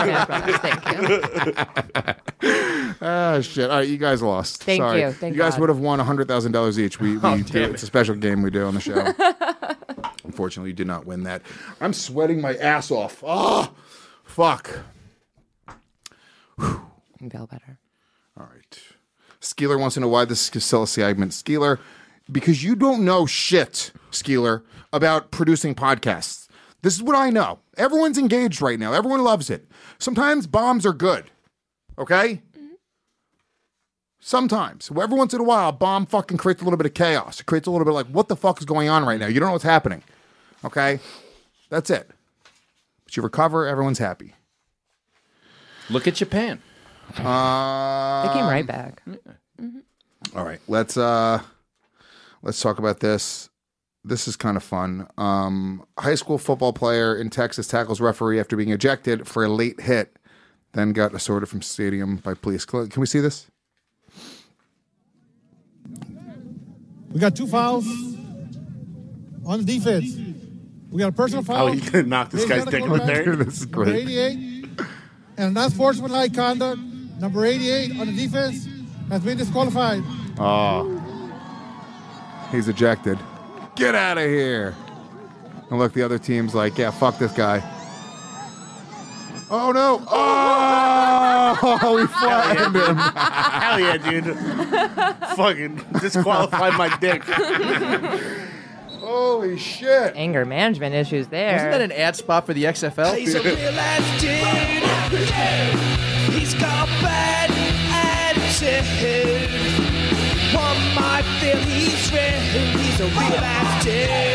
Ah, shit. All right, you guys lost. Thank Sorry. you. Thank you guys God. would have won $100,000 each. We do, it's a special game we do on the show. Unfortunately, you did not win that. I'm sweating my ass off. Oh, fuck. You feel better. All right. Skeeler wants to know why this is segment. Skeeler, because you don't know shit, Skeeler, about producing podcasts. This is what I know. Everyone's engaged right now. Everyone loves it. Sometimes bombs are good. Okay? Sometimes. Every once in a while, a bomb fucking creates a little bit of chaos. It creates a little bit like, what the fuck is going on right now? You don't know what's happening. Okay? That's it. But you recover, everyone's happy. Look at Japan. They came right back. All right. Let's talk about this. This is kind of fun. High school football player in Texas tackles referee after being ejected for a late hit, then got escorted from stadium by police. Can we see this? We got 2 fouls on the defense. We got a personal foul. Oh, he's going to knock this guy's dick with there. This is Number great. 88. And non-sportsmanlike conduct. Number 88 on the defense has been disqualified. Oh. He's ejected. Get out of here. And look, the other team's like, yeah, fuck this guy. Oh, no. Oh, he flattened him. Hell yeah, dude. Fucking disqualified my dick. Holy shit. Anger management issues there. Wasn't that an ad spot for the XFL? He's a real ass dude. He's got a bad attitude. One might feel he's real. He's a real ass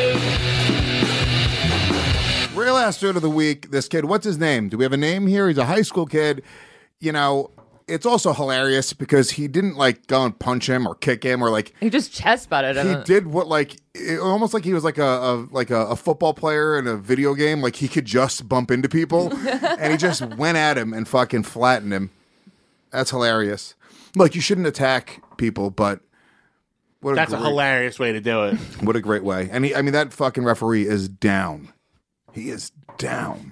dude. Real ass dude of the week, this kid. What's his name? Do we have a name here? He's a high school kid. You know, it's also hilarious because he didn't like go and punch him or kick him or like He just chest butted him. he did what almost like he was like a football player in a video game. Like he could just bump into people, and he just went at him and fucking flattened him. That's hilarious. Look, you shouldn't attack people, but That's a hilarious way to do it. What a great way. And I mean, that fucking referee is down. He is down.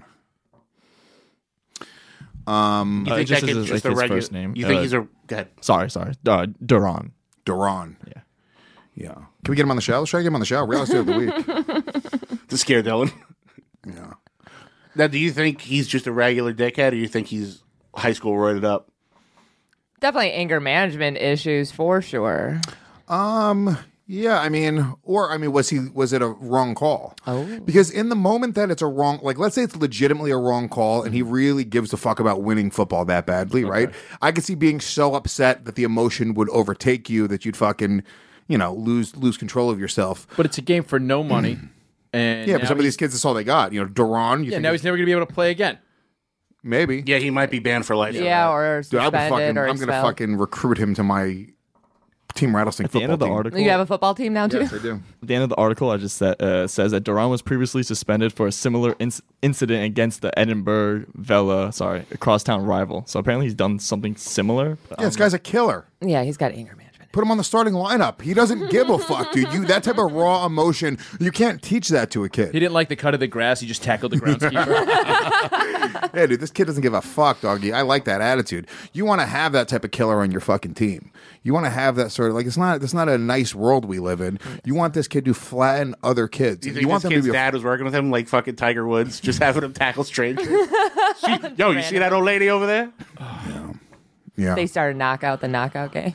You think that kid's just a regular first name. You think he's a... Go ahead. Sorry. Duran. Duran. Yeah. Yeah. Can we get him on the show? Let's try to get him on the show. Real estate of the week. To scare Dylan. Yeah. Now, do you think he's just a regular dickhead, or you think he's high school roided up? Definitely anger management issues for sure. Yeah, I mean, was it a wrong call? Oh. Because in the moment that it's a wrong, like, let's say it's legitimately a wrong call and he really gives a fuck about winning football that badly, right? I could see being so upset that the emotion would overtake you that you'd fucking, lose control of yourself. But it's a game for no money. And yeah, but some of these kids, that's all they got. Duran. Now he's never going to be able to play again. Maybe. Yeah, he might be banned for life. Yeah, or suspended or I'm going to fucking recruit him to my Team Rattlesnake football At the end of the team. article, You have a football team now too? Yes, I do. At the end of the article, I just says that Duran was previously suspended for a similar incident against the Edinburgh Vela, a crosstown rival. So apparently he's done something similar. Yeah, this guy's a killer. Yeah, he's got anger management. Put him on the starting lineup. He doesn't give a fuck, dude. That type of raw emotion, you can't teach that to a kid. He didn't like the cut of the grass. He just tackled the groundskeeper. Yeah, dude, this kid doesn't give a fuck, doggy. I like that attitude. You want to have that type of killer on your fucking team. You want to have that sort of, it's not a nice world we live in. You want this kid to flatten other kids. Do you think this kid's dad was working with him like fucking Tiger Woods, just having him tackle strangers? Yo, you see that old lady over there? Yeah. They started the knockout game.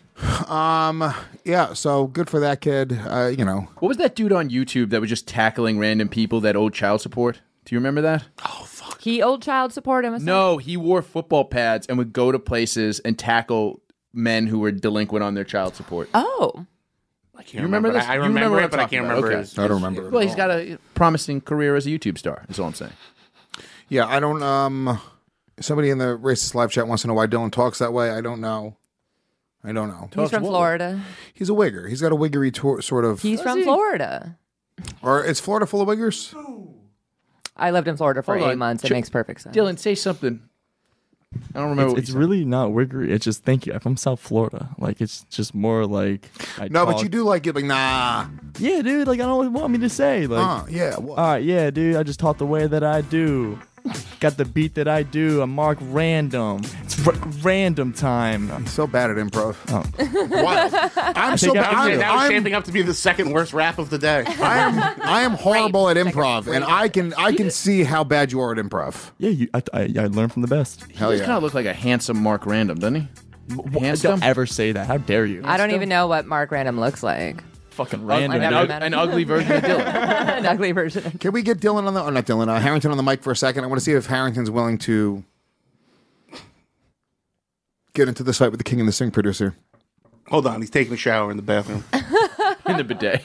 Yeah, so good for that kid. What was that dude on YouTube that was just tackling random people that owed child support? Do you remember that? Oh, fuck. He owed child support him? No, he wore football pads and would go to places and tackle men who were delinquent on their child support. Oh. I can't You remember this? I You remember what it, I'm but I talking can't about. remember Okay. his I don't remember. Well, he's got a promising career as a YouTube star, is all I'm saying. Yeah, I don't, somebody in the racist live chat wants to know why Dylan talks that way. I don't know. He's from Florida. He's a wigger. He's got a wiggery sort of. He's from Florida. Or is Florida full of wiggers? I lived in Florida for Hold 8 on. months. It makes perfect sense. Dylan, say something. I don't remember. It's really not wiggery. It's just thank you. I'm from South Florida. It's just more like But you do like it, like nah. Yeah, dude. I don't know what you want me to say. Yeah. All right, yeah, dude. I just talk the way that I do. Got the beat that I do. I'm Mark Random. It's random time. I'm so bad at improv. Oh. What? I'm so bad. That was shaping up to be the second worst rap of the day. I am horrible at improv, and I can see how bad you are at improv. Yeah, I learned from the best. He does kind of look like a handsome Mark Random, doesn't he? Handsome? Don't ever say that. How dare you? I don't even know what Mark Random looks like. Fucking random. An ugly version of Dylan. An ugly version. Can we get Dylan on not Dylan, Harrington on the mic for a second? I want to see if Harrington's willing to get into this fight with the King and the Sing producer. Hold on, he's taking a shower in the bathroom. In the bidet.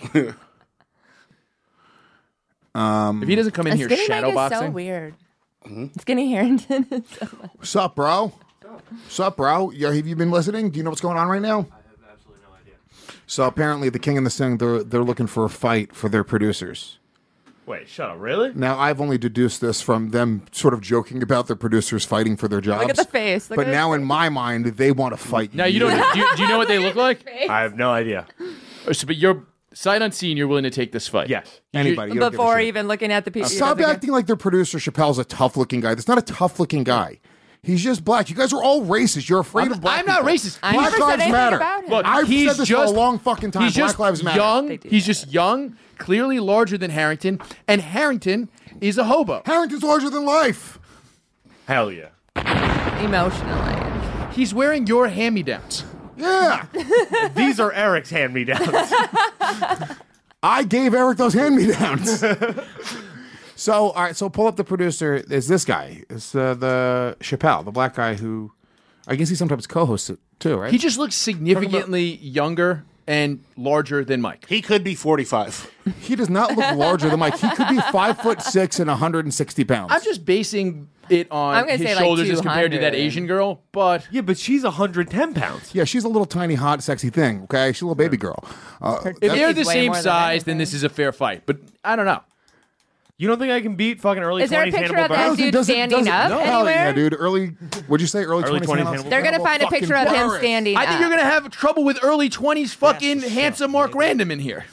If he doesn't come in here shadow boxing. So weird. Skinny Harrington is so much. Sup, bro? Sup, bro? Have you been listening? Do you know what's going on right now? So apparently the King and the Sing, they're looking for a fight for their producers. Wait, shut up, really? Now, I've only deduced this from them sort of joking about their producers fighting for their jobs. Look at the face. But now in my mind, they want to fight you. Now, you don't. Do you know what they look like? I have no idea. But you're sight unseen. You're willing to take this fight. Yes. Anybody. You don't give a Before shit. even looking at the people. Stop acting like their producer Chappelle's a tough-looking guy. That's not a tough-looking guy. He's just black. You guys are all racist. You're afraid of black I'm not people. racist. I Black never said Lives anything Matter. about him. Look, I've he's said this just, for a long fucking time. He's Black just Lives Matter. young. He's just young, clearly larger than Harrington, and Harrington is a hobo. Harrington's larger than life. Hell yeah. Emotionally. He's wearing your hand-me-downs. Yeah. These are Eric's hand-me-downs. I gave Eric those hand-me-downs. So, all right, so pull up the producer. Is this guy. It's the Chappelle, the black guy who, I guess he sometimes co-hosts it too, right? He just looks significantly younger and larger than Mike. He could be 45. He does not look larger than Mike. He could be 5'6" and 160 pounds. I'm just basing it I'm on gonna his say like shoulders as compared to that 200. Asian girl, but Yeah, but she's 110 pounds. Yeah, she's a little tiny, hot, sexy thing. Okay, she's a little baby girl. if they're the way same more than size, then anything. this is a fair fight. But I don't know. You don't think I can beat fucking early 20s Is there a picture Hannibal of that Buress? dude standing up Hell yeah, anywhere? dude. What'd you say? Early 20s. Hannibal They're going to find a picture of him standing I up. think you're going to have trouble with early 20s fucking handsome Mark Random in here.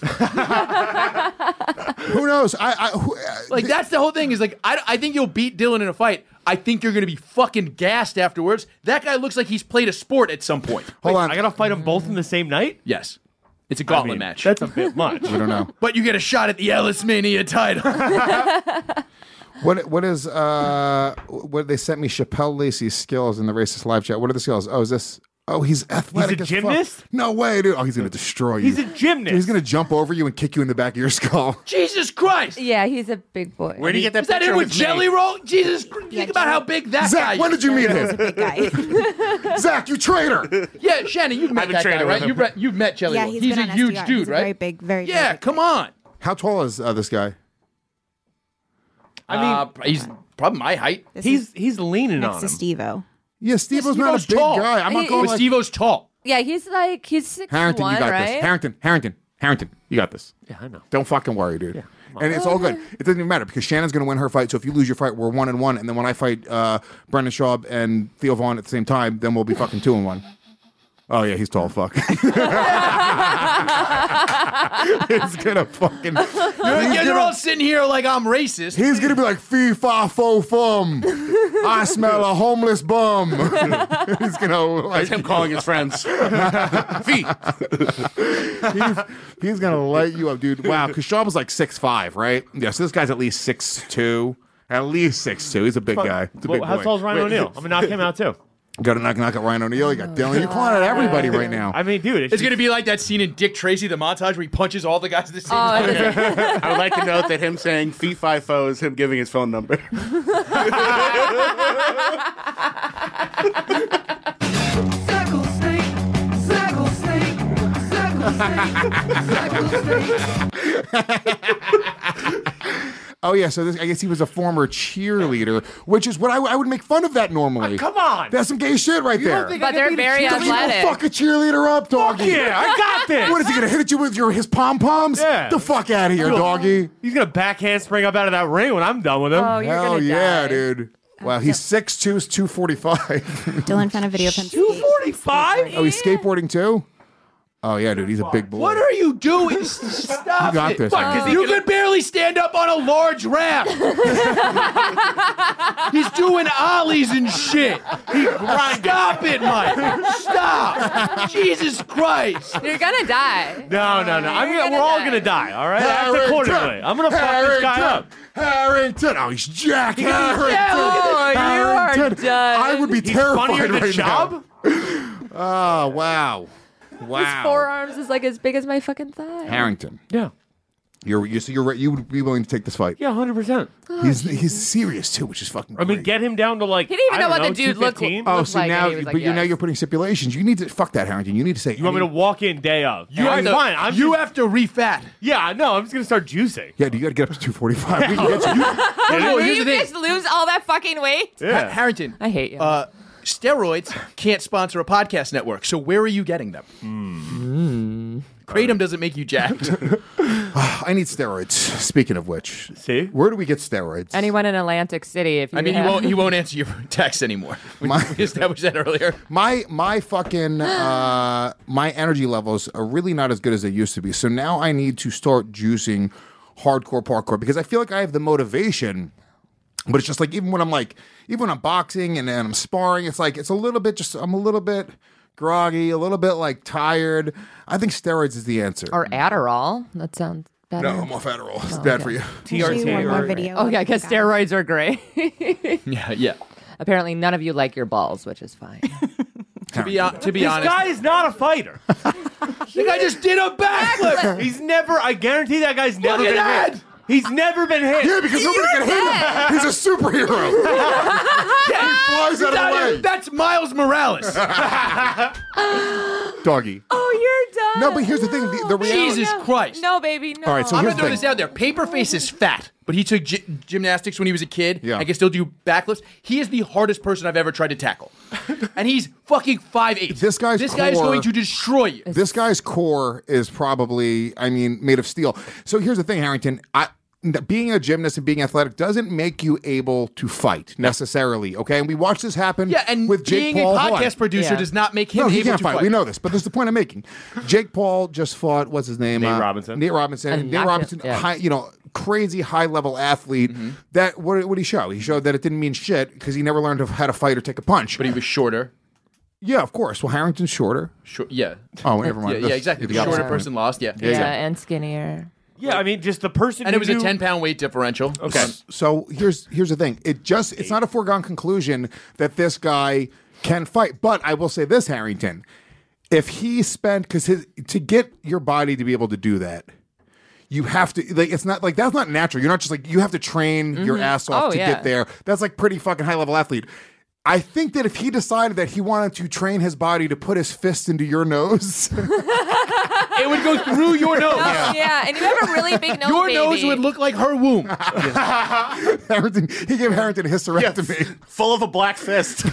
Who knows? That's the whole thing is like, I think you'll beat Dylan in a fight. I think you're going to be fucking gassed afterwards. That guy looks like he's played a sport at some point. Hold on. I gotta fight them both in the same night? Yes. It's a gauntlet match. That's a bit much. We don't know. But you get a shot at the Ellis Mania title. What they sent me Chappelle Lacey's skills in the racist live chat. What are the skills? Oh, is this Oh, he's athletic. He's a as fuck. gymnast? No way, dude. Oh, he's gonna destroy you. He's a gymnast. Dude, he's gonna jump over you and kick you in the back of your skull. Jesus Christ! Yeah, he's a big boy. Where do you get that Is that picture him with with me? Jelly Roll? Jesus, think about how big that guy Zach, is. when did you meet He's a him? big guy. Zach, you traitor. Yeah, Shannon, you've met haven't that guy, traded with right? him. You've met Jelly Yeah, Roll. he's He's been a on huge SDR. dude, He's a right? very big, very Yeah, big come guy. on. How tall is this guy? I mean, He's probably my height. This he's is leaning next on to him. Steve-O. Yeah, Steve-O's not a big tall. guy. I'm not going But like Steve-O's tall. Yeah, he's 6'1", Harrington, you got right? this. Harrington, you got this. Yeah, I know. Don't fucking worry, dude. And it's all good. It doesn't even matter because Shannon's going to win her fight. So if you lose your fight, we're 1-1. And then when I fight Brendan Schaub and Theo Vaughn at the same time, then we'll be fucking 2-1. Oh yeah, he's tall. Fuck. He's gonna fucking. You're all sitting here like I'm racist. He's gonna be like fee fa fo fum. I smell a homeless bum. He's gonna like That's him calling his friends. Fee. he's gonna light you up, dude. Wow, because Schaub was like 6'5", right? Yeah, so this guy's at least 6'2". At least 6'2". He's a big guy. It's a big How boy. tall is Ryan O'Neal? I'm gonna knock him out too. Got to knock at Ryan O'Neal. You got Dylan. You're calling out everybody right now. I mean, dude, It's going to be like that scene in Dick Tracy, the montage where he punches all the guys at the same time. I would like to note that him saying fee fi fo is him giving his phone number. Oh yeah, so I guess he was a former cheerleader, which is what I would make fun of that normally. Come on. That's some gay shit right there. But they're very Don't you go athletic. fuck a cheerleader up, doggy. Yeah, I got this. What is he gonna hit at you with his pom poms? Yeah. The fuck out of here, doggy. He's gonna backhand spring up out of that ring when I'm done with him. Oh, you're Hell gonna yeah, die. dude. Wow, he's 6'2", 245. Dylan found a video of him. 245? Oh, he's skateboarding too? Oh yeah, dude, he's a big boy. What are you doing? Stop You got it. this, Fuck, man. 'cause you can barely stand up on a large raft. He's doing ollies and shit. Stop it, Mike. Stop. Jesus Christ. You're gonna die. No. We're all gonna die, all right? Act Harrington. accordingly. I'm gonna fuck this guy up. Harrington. Oh, he's Jack Harrington. Oh, you are Harrington. done. I would be He's terrified funnier than right Job? now. Oh, wow. Wow. His forearms is like as big as my fucking thigh. Harrington. Yeah. You're right. You would be willing to take this fight. Yeah, 100%. He's serious too, which is fucking. I mean, great. get him down to like. He didn't even I know don't what the dude looked 215? Oh, looked so like, now, and he was like, but now yes. you're putting stipulations. You need to fuck that, Harrington. You need to say. You want me to walk in day of? You have to, fine. you have to refat. Yeah, no, I'm just gonna start juicing. Yeah, you got to get up to 245. We can get you. No, Will here's you the thing. just lose all that fucking weight? Yeah. Harrington, I hate you. steroids can't sponsor a podcast network, so where are you getting them? Kratom doesn't make you jacked. I need steroids. Speaking of which, See? where do we get steroids? Anyone in Atlantic City, if you I mean, have- he won't answer your text anymore. We established that earlier. My fucking my energy levels are really not as good as they used to be. So now I need to start juicing hardcore parkour because I feel like I have the motivation. But it's just like even when I'm boxing and I'm sparring, it's like I'm a little bit groggy, a little bit like tired. I think steroids is the answer. or Adderall. That sounds better. No, I'm off Adderall. It's bad for you. Actually, one more video. Oh yeah, because steroids are great. Yeah. Apparently, none of you like your balls, which is fine. To be honest, This guy is not a fighter. the guy just did a backflip. He's never. I guarantee that guy's never Look at been that. hit. He's never been hit. Yeah, because nobody can hit him. He's a superhero. He flies out of the way. That's Miles Morales. Doggy. Oh, you're done. No, but here's the thing. The reality. Jesus Christ. No, baby, no. All right, so I'm here's gonna throw the this thing. out there. Paperface is fat, but he took gymnastics when he was a kid. Yeah. I can still do backflips. He is the hardest person I've ever tried to tackle, and he's fucking 5'8". This guy is core, going to destroy you. This guy's core is probably, made of steel. So here's the thing, Harrington. Being a gymnast and being athletic doesn't make you able to fight necessarily. Okay, and we watched this happen. Yeah, and with Jake being Paul. a Hold on. podcast producer does not make him No, he able can't to fight. fight. We know this, but this is the point I'm making. Jake Paul just fought. What's his name? Nate Robinson. Nate Robinson. And Nate knocked Robinson. him, yeah. High, crazy high level athlete. That what did he show? He showed that it didn't mean shit because he never learned how to fight or take a punch. But he was shorter. Yeah, of course. Well, Harrington's shorter. Yeah. Oh, never mind. Yeah, exactly. The The opposite shorter point. person lost. Yeah. and skinnier. Yeah, I mean, just the person. And who it was a knew- 10-pound weight differential. Okay. So here's the thing. It's not a foregone conclusion that this guy can fight. But I will say this, Harrington, if he spent, because to get your body to be able to do that, you have to, like, it's not like, that's not natural. You're not just like, you have to train your ass off to get there. That's like pretty fucking high level athlete. I think that if he decided that he wanted to train his body to put his fist into your nose, it would go through your nose. Yeah, and you have a really big nose. Your baby. nose would look like her womb. Harrington, he gave Harrington a hysterectomy. Full of a black fist.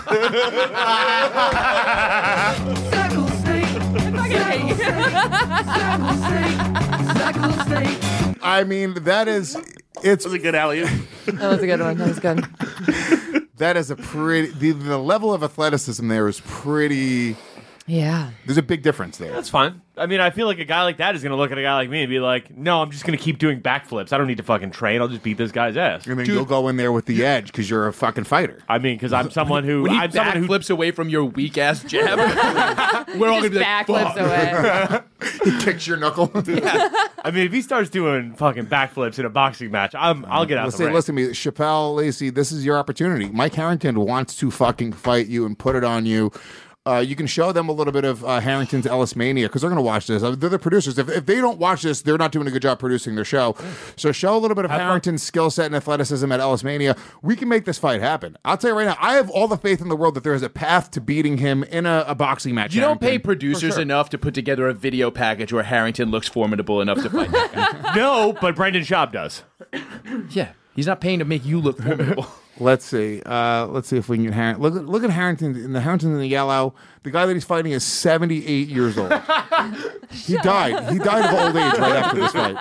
I mean, that was a good alley. That was a good one. That was good. That is a pretty, the level of athleticism there is pretty. Yeah. There's a big difference there. That's fine. I mean, I feel like a guy like that is going to look at a guy like me and be like, no, I'm just going to keep doing backflips. I don't need to fucking train. I'll just beat this guy's ass. And then you'll go in there with the edge because you're a fucking fighter. I mean, because I'm someone who... When he I'm someone who backflips away from your weak-ass jab, we're all going to be like, backflips away. He kicks your knuckle. I mean, if he starts doing fucking backflips in a boxing match, I'll get out the ring. Listen to me, Chappelle, Lacey, this is your opportunity. Mike Harrington wants to fucking fight you and put it on you. You can show them a little bit of Harrington's Ellis Mania because they're going to watch this. They're the producers. If they don't watch this, they're not doing a good job producing their show. So show a little bit of Harrington's skill set and athleticism at Ellis Mania. We can make this fight happen. I'll tell you right now, I have all the faith in the world that there is a path to beating him in a boxing match. You don't pay producers enough to put together a video package where Harrington looks formidable enough to fight that guy. No, but Brendan Schaub does. Yeah, he's not paying to make you look formidable. Let's see. Let's see if we can get Harrington. Look at Harrington. Harrington in the yellow. The guy that he's fighting is 78 years old. He died. He died of old age right after this fight.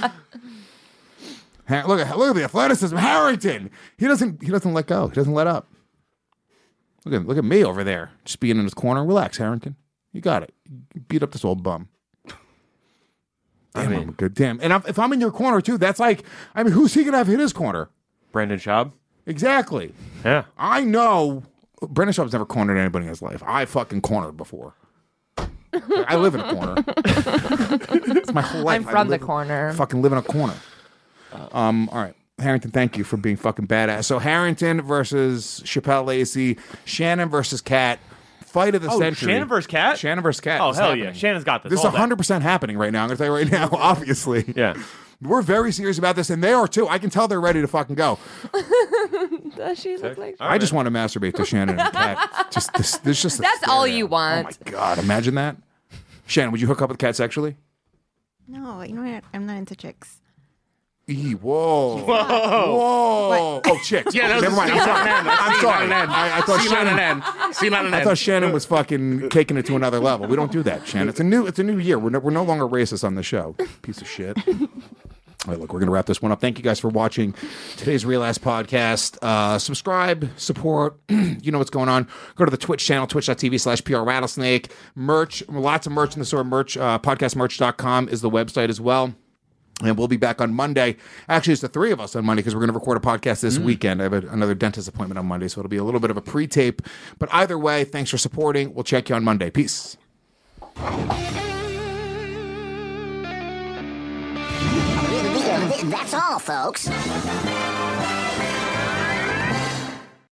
Look at the athleticism. Harrington. He doesn't let go. He doesn't let up. Look at me over there, just being in his corner. Relax, Harrington. You got it. You beat up this old bum. Damn, I'm good. Damn. And if I'm in your corner too, that's like, I mean, who's he gonna have hit his corner? Brendan Schaub. Exactly. Yeah. I know Brendan Schaub's never cornered anybody in his life. I fucking cornered before. I live in a corner. It's my whole life. I'm from the corner. I fucking live in a corner. All right. Harrington, thank you for being fucking badass. So Harrington versus Chappelle Lacey, Shannon versus Kat. Fight of the century. Shannon versus Kat? Shannon versus Kat. Oh, It's hell happening. yeah. Shannon's got this. This is all day. 100% happening right now. I'm going to tell you right now, obviously. Yeah. We're very serious about this, and they are too. I can tell they're ready to fucking go. Does she look like? I just want to masturbate to Shannon and Kat. There's just That's all you want. Oh my god! Imagine that. Shannon, would you hook up with Kat sexually? No, you know what? I'm not into chicks. Whoa! Whoa! Whoa! Oh, chicks. Yeah, Okay, that never was mind. I'm sorry. I thought Shannon. I thought Shannon was fucking taking it to another level. We don't do that, Shannon. It's a new year. We're no longer racist on the show. Piece of shit. All right, look, we're going to wrap this one up. Thank you guys for watching today's Real Ass Podcast. Subscribe, support. You know what's going on. Go to the Twitch channel, twitch.tv/PRRattlesnake. Merch, lots of merch in the store. Podcastmerch.com is the website as well. And we'll be back on Monday. Actually, it's the three of us on Monday because we're going to record a podcast this weekend. I have another dentist appointment on Monday, so it'll be a little bit of a pre-tape. But either way, thanks for supporting. We'll check you on Monday. Peace. That's all, folks.